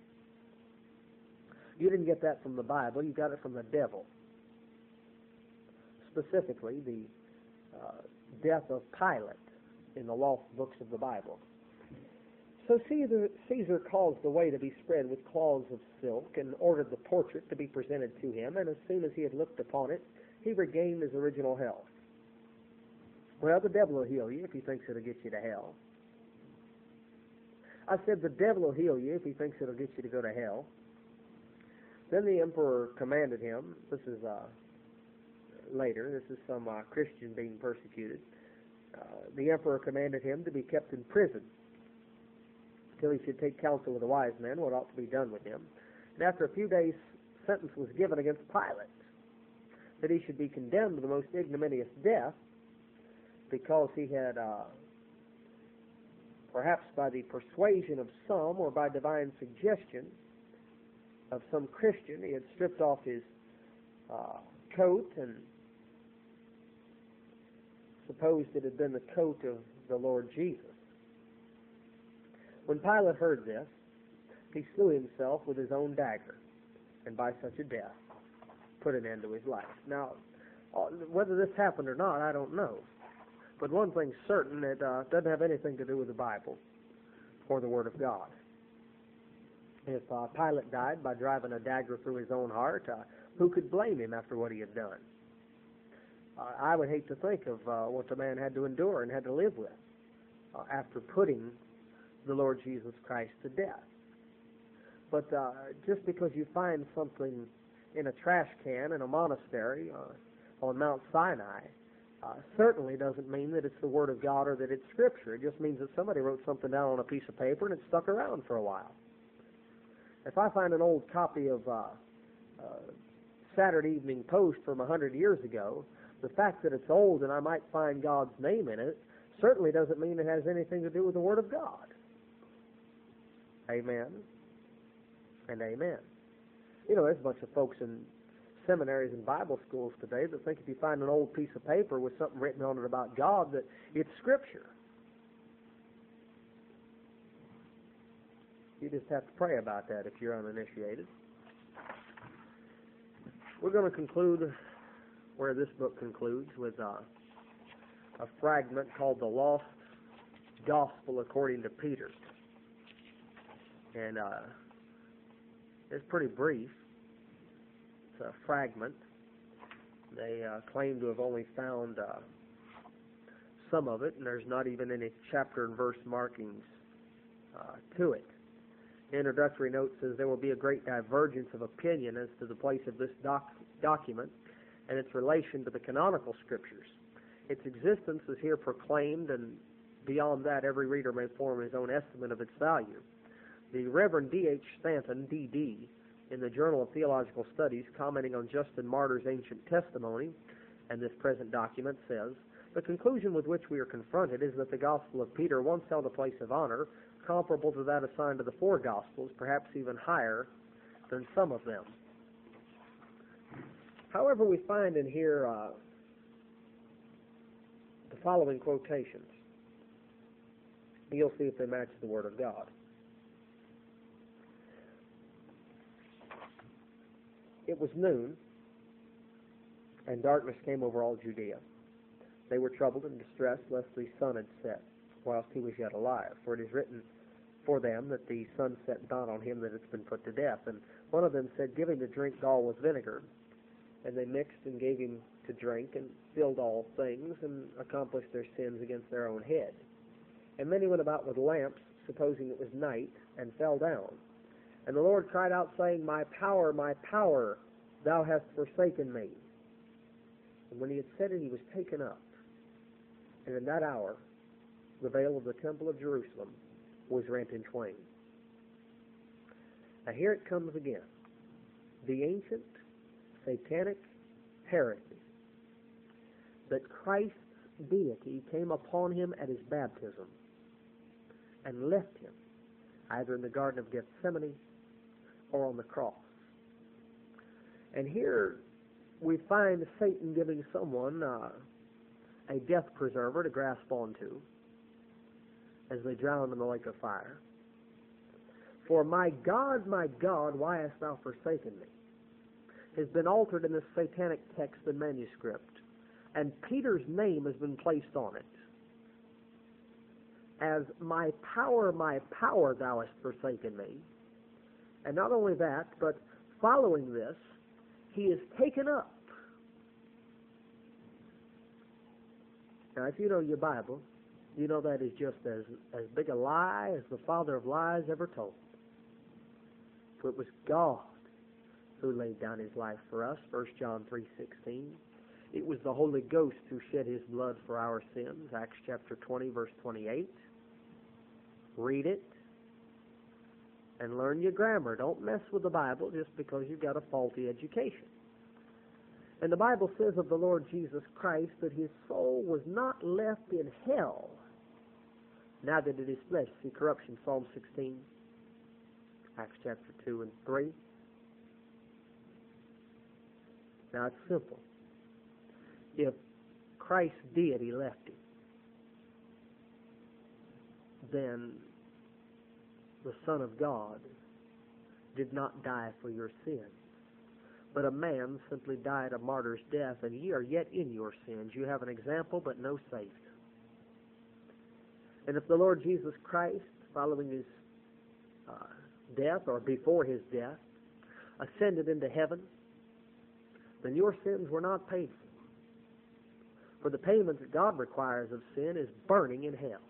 You didn't get that from the Bible, you got it from the devil. Specifically, the death of Pilate in the lost books of the Bible. So Caesar caused the way to be spread with cloths of silk and ordered the portrait to be presented to him, and as soon as he had looked upon it, he regained his original health. Well, the devil will heal you if he thinks it'll get you to hell. I said the devil will heal you if he thinks it'll get you to go to hell. Then the emperor commanded him, this is later, this is some Christian being persecuted. The emperor commanded him to be kept in prison till he should take counsel with the wise men what ought to be done with him. And after a few days, sentence was given against Pilate that he should be condemned to the most ignominious death because he had, perhaps by the persuasion of some or by divine suggestion of some Christian, he had stripped off his coat and supposed it had been the coat of the Lord Jesus. When Pilate heard this, he slew himself with his own dagger, and by such a death put an end to his life. Now, whether this happened or not, I don't know. But one thing's certain, it doesn't have anything to do with the Bible or the Word of God. If Pilate died by driving a dagger through his own heart, who could blame him after what he had done? I would hate to think of what the man had to endure and had to live with after putting the Lord Jesus Christ to death. But just because you find something in a trash can in a monastery on Mount Sinai certainly doesn't mean that it's the Word of God or that it's Scripture. It just means that somebody wrote something down on a piece of paper and it stuck around for a while. If I find an old copy of Saturday Evening Post from 100 years ago, the fact that it's old and I might find God's name in it certainly doesn't mean it has anything to do with the Word of God. Amen and amen. You know, there's a bunch of folks in seminaries and Bible schools today that think if you find an old piece of paper with something written on it about God, that it's Scripture. You just have to pray about that if you're uninitiated. We're going to conclude where this book concludes with a fragment called The Lost Gospel According to Peter. And it's pretty brief. It's a fragment. They claim to have only found some of it, and there's not even any chapter and verse markings to it. The introductory note says there will be a great divergence of opinion as to the place of this document and its relation to the canonical scriptures. Its existence is here proclaimed, and beyond that, every reader may form his own estimate of its value. The Reverend D.H. Stanton, D.D., in the Journal of Theological Studies, commenting on Justin Martyr's ancient testimony and this present document, says, "The conclusion with which we are confronted is that the Gospel of Peter once held a place of honor comparable to that assigned to the four Gospels, perhaps even higher than some of them." However, we find in here the following quotations. You'll see if they match the Word of God. It was noon, and darkness came over all Judea. They were troubled and distressed lest the sun had set, whilst he was yet alive. For it is written for them that the sun set not on him that has been put to death. And one of them said, "Give him to drink gall with vinegar." And they mixed and gave him to drink, and filled all things, and accomplished their sins against their own head. And many went about with lamps, supposing it was night, and fell down. And the Lord cried out, saying, my power, thou hast forsaken me." And when he had said it, he was taken up. And in that hour, the veil of the temple of Jerusalem was rent in twain. Now here it comes again. The ancient satanic heresy that Christ's deity came upon him at his baptism and left him either in the Garden of Gethsemane or on the cross. And here we find Satan giving someone a death preserver to grasp onto as they drown in the lake of fire. "For my God, why hast thou forsaken me?" has been altered in this satanic text and manuscript, and Peter's name has been placed on it as my power, thou hast forsaken me. And not only that, but following this, he is taken up. Now, if you know your Bible, you know that is just as big a lie as the father of lies ever told. For it was God who laid down his life for us, 1 John 3:16. It was the Holy Ghost who shed his blood for our sins, Acts chapter 20, verse 28. Read it and learn your grammar. Don't mess with the Bible just because you've got a faulty education. And the Bible says of the Lord Jesus Christ that his soul was not left in hell, neither did his flesh see corruption, Psalm 16, Acts chapter 2 and 3. Now it's simple. If Christ's deity left him, then the Son of God did not die for your sins, but a man simply died a martyr's death, and ye are yet in your sins. You have an example, but no Savior. And if the Lord Jesus Christ, following his death, or before his death, ascended into heaven, then your sins were not paid for. For the payment that God requires of sin is burning in hell.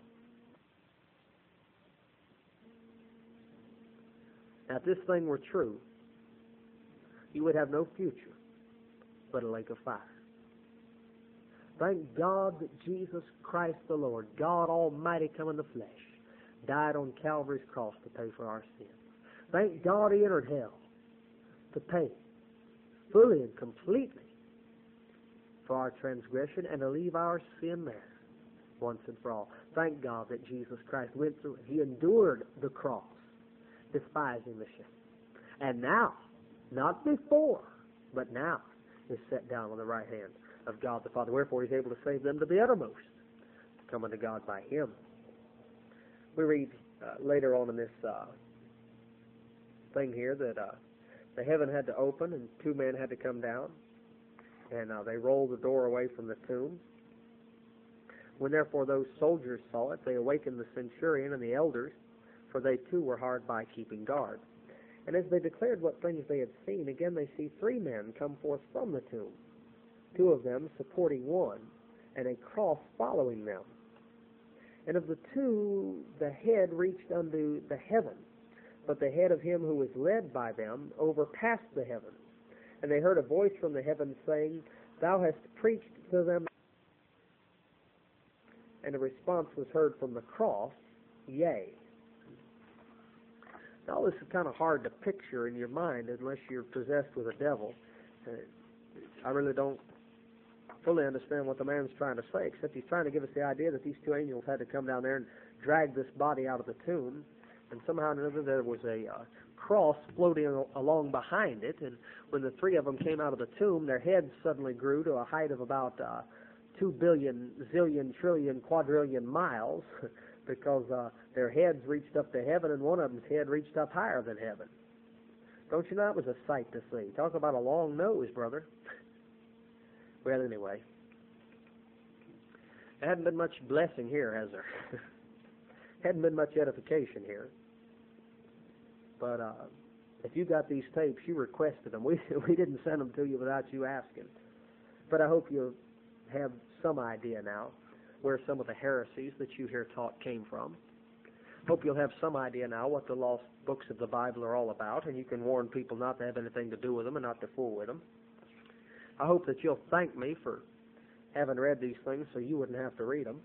Now, if this thing were true, you would have no future but a lake of fire. Thank God that Jesus Christ the Lord, God Almighty come in the flesh, died on Calvary's cross to pay for our sins. Thank God He entered hell to pay fully and completely for our transgression and to leave our sin there once and for all. Thank God that Jesus Christ went through it. He endured the cross, despising the shame. And now, not before, but now, is set down on the right hand of God the Father. Wherefore He's able to save them to the uttermost, to come unto God by Him. We read later on in this thing here that the heaven had to open and two men had to come down, and they rolled the door away from the tomb. When therefore those soldiers saw it, they awakened the centurion and the elders, for they too were hard by keeping guard. And as they declared what things they had seen, again they see three men come forth from the tomb, two of them supporting one, and a cross following them. And of the two, the head reached unto the heaven, but the head of him who was led by them overpassed the heavens. And they heard a voice from the heavens saying, Thou hast preached to them. And a response was heard from the cross, Yea. Now this is kind of hard to picture in your mind unless you're possessed with a devil. I really don't fully understand what the man's trying to say, except he's trying to give us the idea that these two angels had to come down there and drag this body out of the tomb, and somehow or another there was a cross floating along behind it, and when the three of them came out of the tomb, their heads suddenly grew to a height of about 2 billion, zillion, trillion, quadrillion miles, because their heads reached up to heaven, and one of them's head reached up higher than heaven. Don't you know it was a sight to see? Talk about a long nose, brother. Well, anyway, there hadn't been much blessing here, has there? Hadn't been much edification here. But if you got these tapes, you requested them. We didn't send them to you without you asking. But I hope you have some idea now where some of the heresies that you hear taught came from. Hope you'll have some idea now what the lost books of the Bible are all about, and you can warn people not to have anything to do with them and not to fool with them. I hope that you'll thank me for having read these things so you wouldn't have to read them.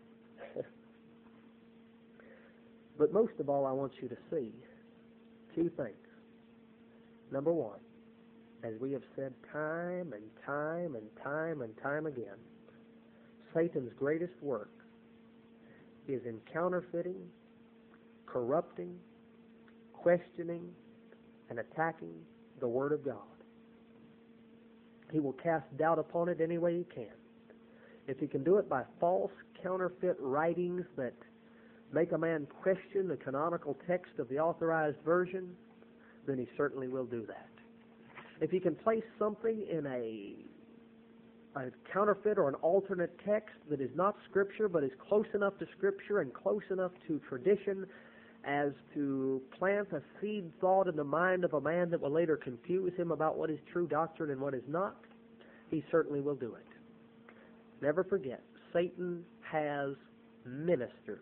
But most of all, I want you to see two things. Number one, as we have said time and time and time and time again, Satan's greatest work is in counterfeiting, corrupting, questioning, and attacking the Word of God. He will cast doubt upon it any way he can. If he can do it by false, counterfeit writings that make a man question the canonical text of the authorized version, then he certainly will do that. If he can place something in a counterfeit or an alternate text that is not Scripture but is close enough to Scripture and close enough to tradition as to plant a seed thought in the mind of a man that will later confuse him about what is true doctrine and what is not, he certainly will do it. Never forget, Satan has ministers.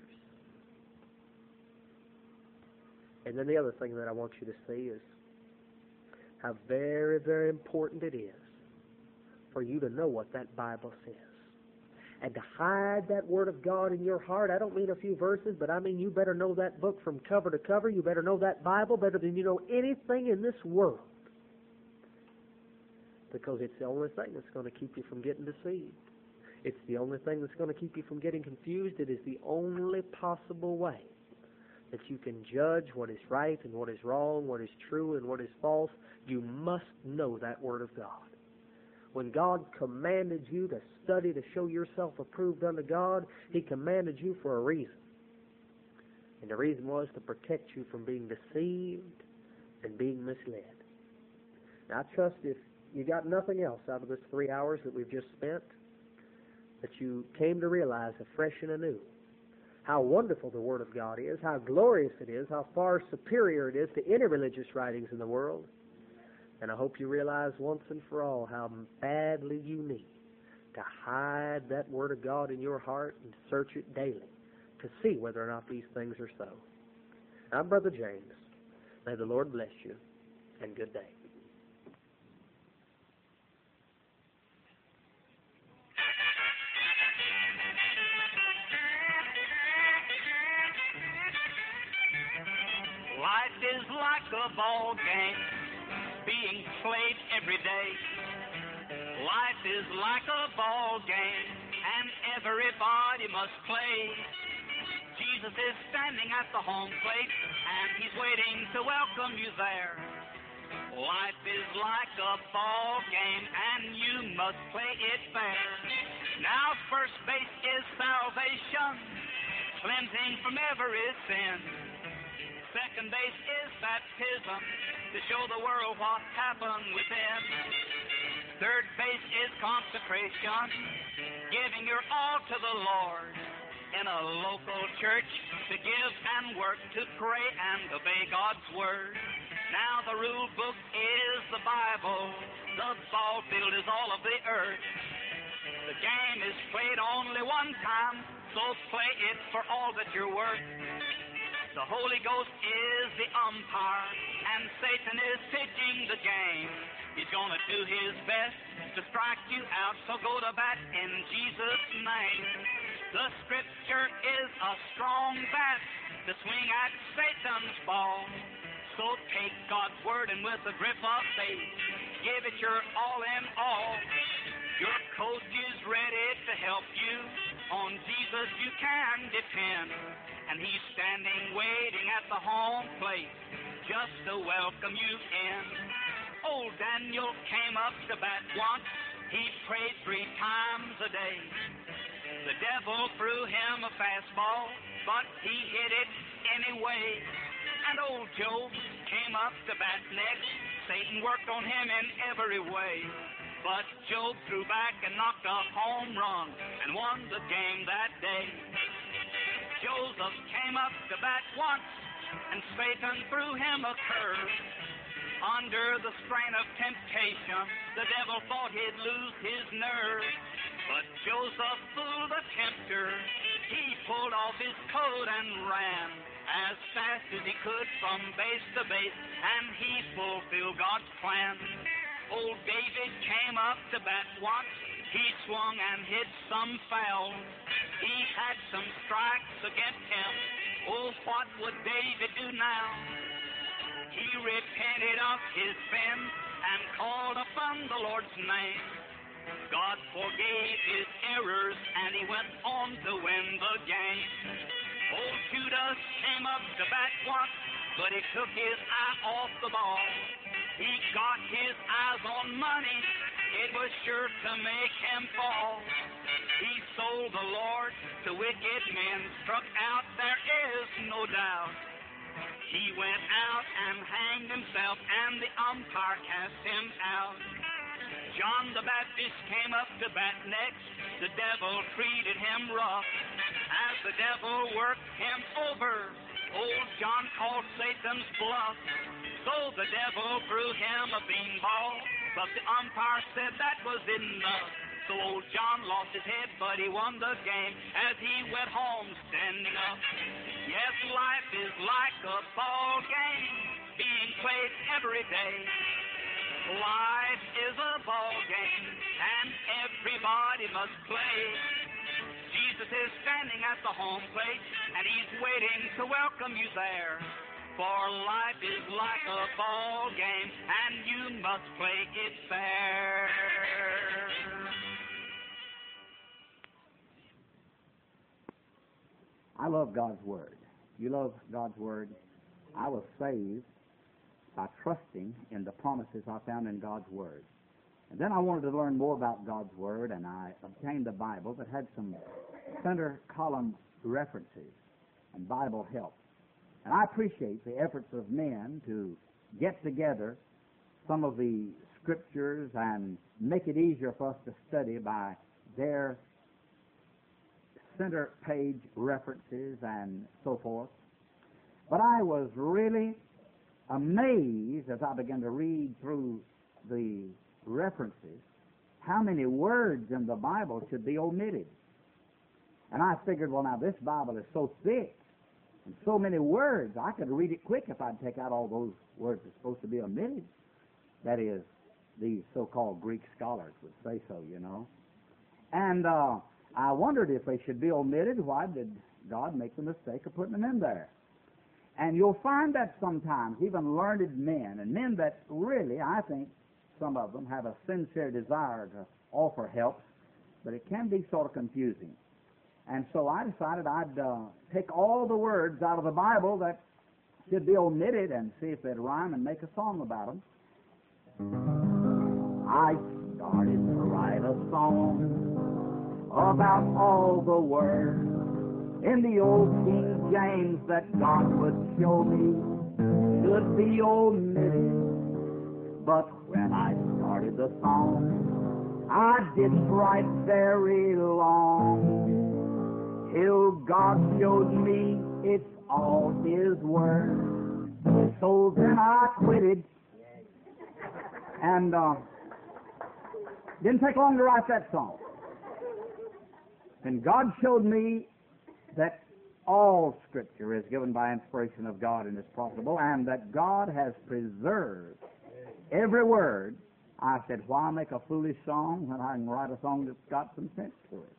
And then the other thing that I want you to see is how very, very important it is for you to know what that Bible says. And to hide that Word of God in your heart. I don't mean a few verses, but I mean you better know that book from cover to cover. You better know that Bible better than you know anything in this world. Because it's the only thing that's going to keep you from getting deceived. It's the only thing that's going to keep you from getting confused. It is the only possible way that you can judge what is right and what is wrong, what is true and what is false. You must know that Word of God. When God commanded you to study to show yourself approved unto God, He commanded you for a reason. And the reason was to protect you from being deceived and being misled. Now, I trust if you got nothing else out of this 3 hours that we've just spent, that you came to realize afresh and anew how wonderful the Word of God is, how glorious it is, how far superior it is to any religious writings in the world. And I hope you realize once and for all how badly you need to hide that Word of God in your heart and search it daily to see whether or not these things are so. I'm Brother James. May the Lord bless you, and good day. Life is like a ball game being played every day. Life is like a ball game and everybody must play. Jesus is standing at the home plate and he's waiting to welcome you there. Life is like a ball game and you must play it fair. Now first base is salvation, cleansing from every sin. Second base is baptism to show the world what happened within. Third base is consecration, giving your all to the Lord in a local church to give and work, to pray and obey God's word. Now the rule book is the Bible, the ball field is all of the earth. The game is played only one time, so play it for all that you're worth. The Holy Ghost is the umpire, and Satan is pitching the game. He's going to do his best to strike you out, so go to bat in Jesus' name. The Scripture is a strong bat to swing at Satan's ball. So take God's Word and with a grip of faith, give it your all in all. Your coach is ready to help you. On Jesus you can depend. And he's standing waiting at the home plate just to welcome you in. Old Daniel came up to bat once. He prayed 3 times a day. The devil threw him a fastball, but he hit it anyway. And old Job came up to bat next. Satan worked on him in every way. But Job threw back and knocked a home run and won the game that day. Joseph came up to bat once, and Satan threw him a curve. Under the strain of temptation, the devil thought he'd lose his nerve. But Joseph fooled the tempter. He pulled off his coat and ran as fast as he could from base to base, and he fulfilled God's plan. Old David came up to bat once. He swung and hit some foul. He had some strikes against him. Oh, what would David do now? He repented of his sin and called upon the Lord's name. God forgave his errors and he went on to win the game. Old Judas came up to bat once, but he took his eye off the ball. He got his eyes on money. It was sure to make him fall. He sold the Lord to wicked men, struck out, there is no doubt. He went out and hanged himself, and the umpire cast him out. John the Baptist came up to bat next. The devil treated him rough. As the devil worked him over, old John called Satan's bluff. So the devil threw him a beanball, but the umpire said that was enough. So old John lost his head, but he won the game as he went home standing up. Yes, life is like a ball game being played every day. Life is a ball game, and everybody must play. Jesus is standing at the home plate, and he's waiting to welcome you there. For life is like a ball game, and you must play it fair. I love God's Word. You love God's Word? I was saved by trusting in the promises I found in God's Word. And then I wanted to learn more about God's Word, and I obtained a Bible that had some center column references and Bible help. And I appreciate the efforts of men to get together some of the scriptures and make it easier for us to study by their center page references and so forth. But I was really amazed as I began to read through the references how many words in the Bible should be omitted. And I figured, well, now this Bible is so thick and so many words, I could read it quick if I'd take out all those words that's supposed to be omitted. That is, these so-called Greek scholars would say so, you know. And I wondered if they should be omitted. Why did God make the mistake of putting them in there? And you'll find that sometimes even learned men, and men that really, I think, some of them have a sincere desire to offer help, but it can be sort of confusing. And so I decided I'd take all the words out of the Bible that should be omitted and see if they'd rhyme and make a song about them. I started to write a song about all the words in the old King James that God would show me should be omitted. But when I started the song, I didn't write very long, till God showed me it's all His Word. So then I quitted, and didn't take long to write that song. And God showed me that all Scripture is given by inspiration of God and is profitable, and that God has preserved every word. I said, why make a foolish song when I can write a song that's got some sense to it?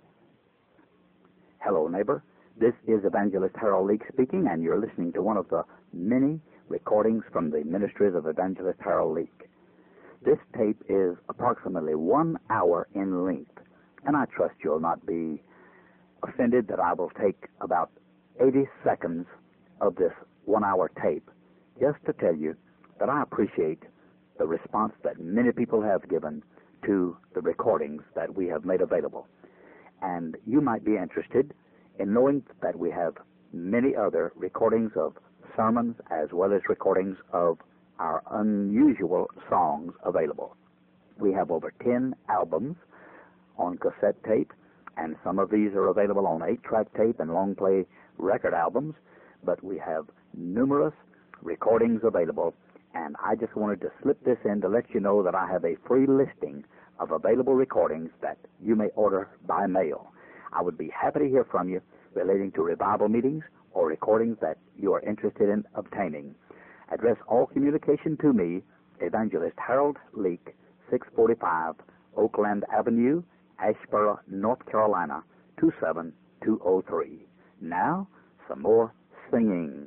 Hello, neighbor. This is Evangelist Harold Leake speaking, and you're listening to one of the many recordings from the ministries of Evangelist Harold Leake. This tape is approximately 1 hour in length, and I trust you'll not be offended that I will take about 80 seconds of this 1 hour tape just to tell you that I appreciate the response that many people have given to the recordings that we have made available. And you might be interested in knowing that we have many other recordings of sermons as well as recordings of our unusual songs available. We have over 10 albums on cassette tape, and some of these are available on 8-track tape and long-play record albums, but we have numerous recordings available, and I just wanted to slip this in to let you know that I have a free listing of available recordings that you may order by mail. I would be happy to hear from you relating to revival meetings or recordings that you are interested in obtaining. Address all communication to me, Evangelist Harold Leake, 645 Oakland Avenue, Asheboro, North Carolina, 27203. Now, some more singing.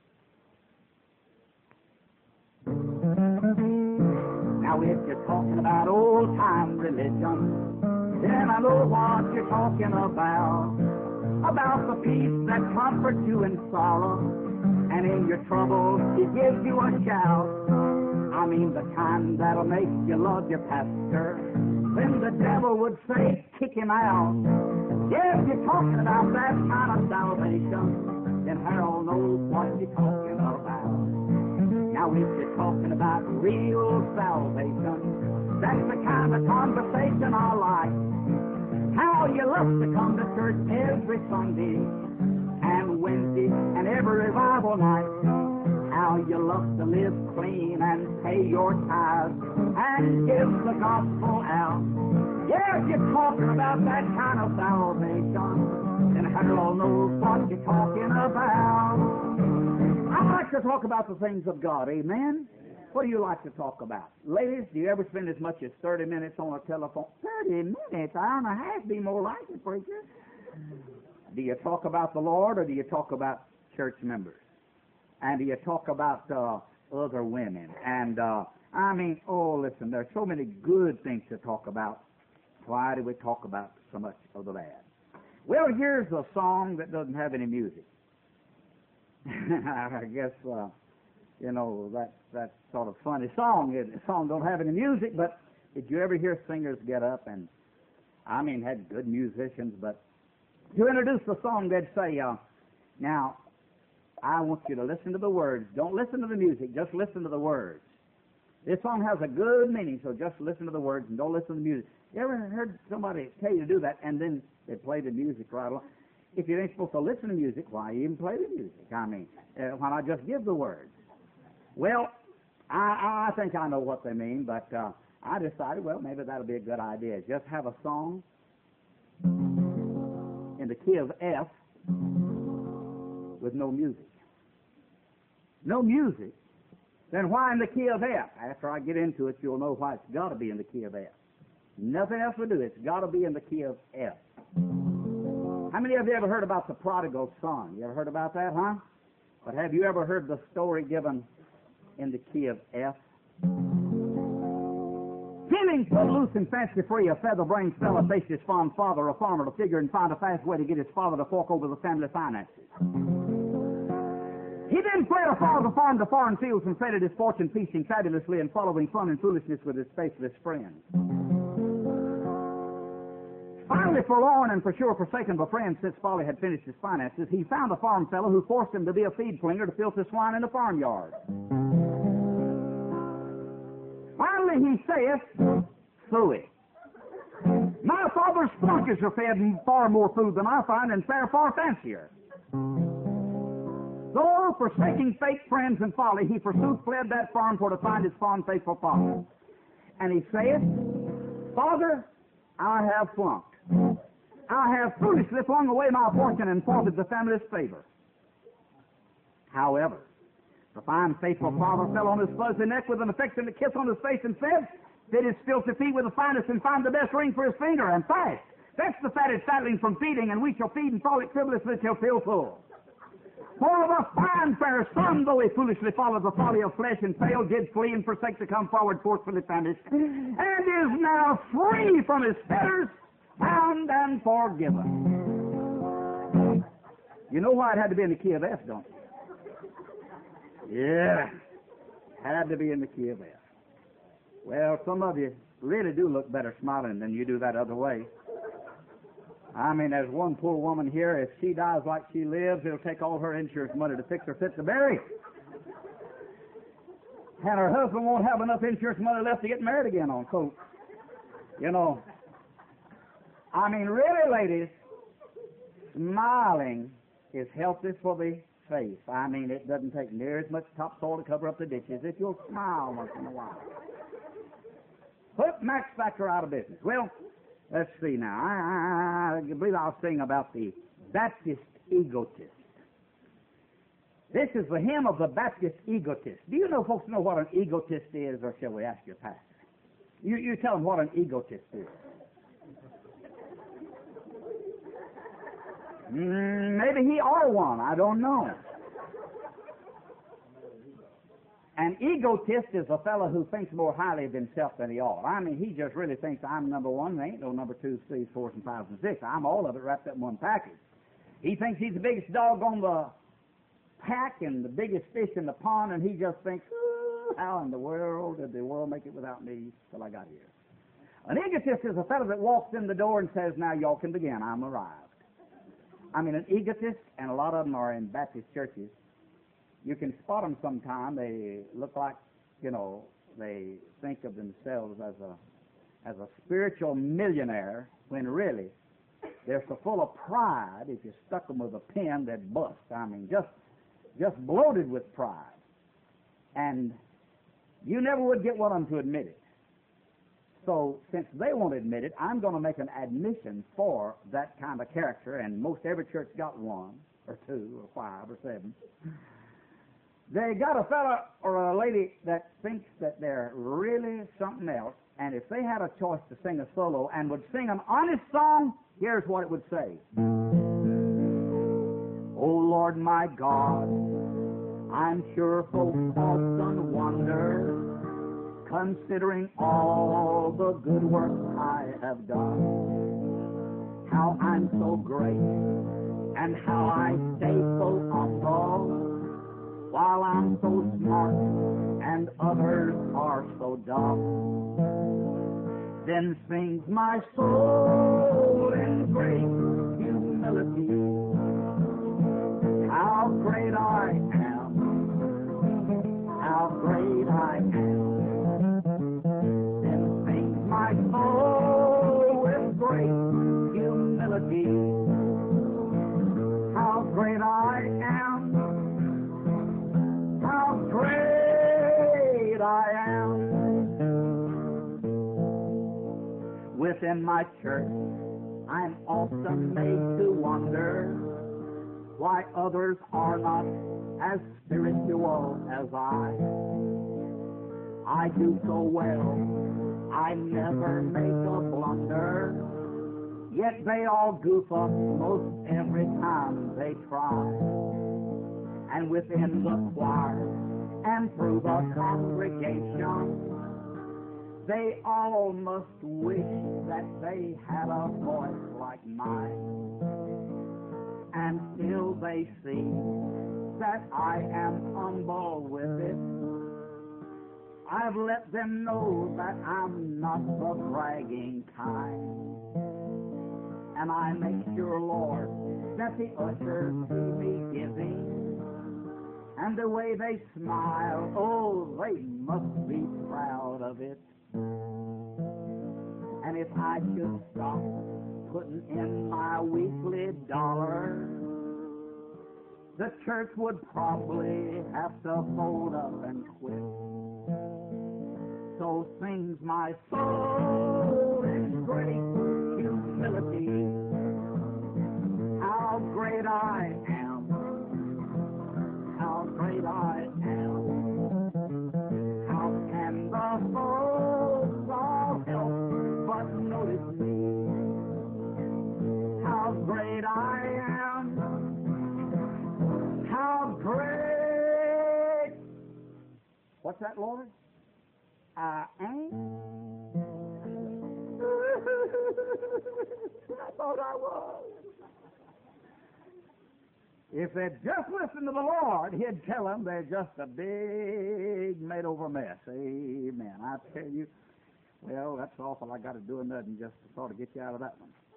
Now if you're talking about old-time religion, then I know what you're talking about the peace that comforts you in sorrow, and in your trouble it gives you a shout. I mean the kind that'll make you love your pastor when the devil would say, kick him out. Yeah, if you're talking about that kind of salvation, then Harold knows what you're talking about. Now if you're talking about real salvation, that's the kind of conversation I like. How you love to come to church every Sunday and Wednesday and every revival night. How you love to live clean and pay your tithes and give the gospel out. Yeah, if you're talking about that kind of salvation, then Harold knows what you're talking about. I like to talk about the things of God, amen? What do you like to talk about? Ladies, do you ever spend as much as 30 minutes on a telephone? 30 minutes? Hour and a half be more like it, preacher. Do you talk about the Lord, or do you talk about church members? And do you talk about other women? And, listen, there's so many good things to talk about. Why do we talk about so much of the bad? Well, here's a song that doesn't have any music. I guess, that's sort of funny song. The song don't have any music, but did you ever hear singers get up and, had good musicians, but to introduce the song, they'd say, now, I want you to listen to the words. Don't listen to the music, just listen to the words. This song has a good meaning, so just listen to the words and don't listen to the music. You ever heard somebody tell you to do that, and then they play the music right along? If you ain't supposed to listen to music, why even play the music? Why not just give the words? Well, I think I know what they mean, but I decided, well, maybe that'll be a good idea. Just have a song in the key of F with no music. No music? Then why in the key of F? After I get into it, you'll know why it's got to be in the key of F. Nothing else will do. It's got to be in the key of F. How many of you ever heard about the prodigal son? You ever heard about that, huh? But have you ever heard the story given in the key of F? Feeling so loose and fancy-free, a feather-brained fella faced his fond father, a farmer, to figure and find a fast way to get his father to fork over the family finances. He then fled afar to foreign fields and traded his fortune, feasting fabulously and following fun and foolishness with his faithless friends. Finally, forlorn and for sure forsaken by friends since folly had finished his finances, he found a farm fellow who forced him to be a feed flinger to filthy swine in the farmyard. Finally he saith, "Suey, my father's flunkies are fed far more food than I find and fare far fancier." So, forsaking fake friends and folly, he forsooth fled that farm for to find his fond, faithful father. And he saith, "Father, I have flunked. I have foolishly flung away my fortune and faulted the family's favor." However, the fine, faithful father fell on his fuzzy neck with an affectionate kiss on his face and said, "Fit his filthy feet with the finest and find the best ring for his finger, and fast. Fetch the fatted fatling from feeding, and we shall feed and frolic frivolously till fill full." For the fine fair son, though he foolishly followed the folly of flesh and failed, did flee and forsake to come forward forcefully famished, and is now free from his fetters, found and forgiven. You know why it had to be in the key of F, don't you? Yeah, had to be in the key of F. Well, some of you really do look better smiling than you do that other way. I mean, there's one poor woman here, if she dies like she lives, it'll take all her insurance money to fix her fit to bury. And her husband won't have enough insurance money left to get married again on. So, you know, I mean, really, ladies, smiling is healthy for the face. I mean, it doesn't take near as much topsoil to cover up the ditches if you'll smile once in a while. Put Max Factor out of business. Well, let's see now. I believe I'll sing about the Baptist egotist. This is the hymn of the Baptist egotist. Do you know, folks, know what an egotist is, or shall we ask your pastor? You tell them what an egotist is. Maybe he are one. I don't know. An egotist is a fellow who thinks more highly of himself than he ought. I mean, he just really thinks I'm number one. There ain't no number 2, 3, 4, and 5, and 6. I'm all of it wrapped up in one package. He thinks he's the biggest dog on the pack and the biggest fish in the pond, and he just thinks, how in the world did the world make it without me till I got here? An egotist is a fellow that walks in the door and says, "Now y'all can begin. I'm arrived." I mean, an egotist, and a lot of them are in Baptist churches. You can spot them sometime. They look like, you know, they think of themselves as a spiritual millionaire, when really they're so full of pride. If you stuck them with a pin, they'd bust. I mean, just bloated with pride. And you never would get one of them to admit it. So, since they won't admit it, I'm going to make an admission for that kind of character, and most every church got 1, or 2, or 5, or 7. They got a fella or a lady that thinks that they're really something else, and if they had a choice to sing a solo and would sing an honest song, here's what it would say. "Oh Lord my God, I'm sure folks often wonder, considering all the good work I have done, how I'm so great and how I stay so humble, while I'm so smart and others are so dumb. Then sings my soul in great humility, how great I am, how great I am. Then sings my soul with great humility, how great I am, how great I am." within my church, I'm often made to wonder why others are not as spiritual as I. I do so well, I never make a blunder, yet they all goof up most every time they try. And within the choir and through the congregation, they all must wish that they had a voice like mine. And till they see that I am humble with it, I've let them know that I'm not the bragging kind. And I make sure, Lord, that the ushers see me giving, and the way they smile, oh, they must be proud of it. And if I should stop putting in my weekly dollar, the church would probably have to fold up and quit. So sings my soul in great humility, how great I am, how great I am. How can the folks all help but notice me? How great I am, how great. What's that, Lord? I ain't. I thought I was. If they'd just listen to the Lord, He'd tell them they're just a big made-over mess. Amen. I tell you, well, that's awful. I got to do nothing just to sort of get you out of that one.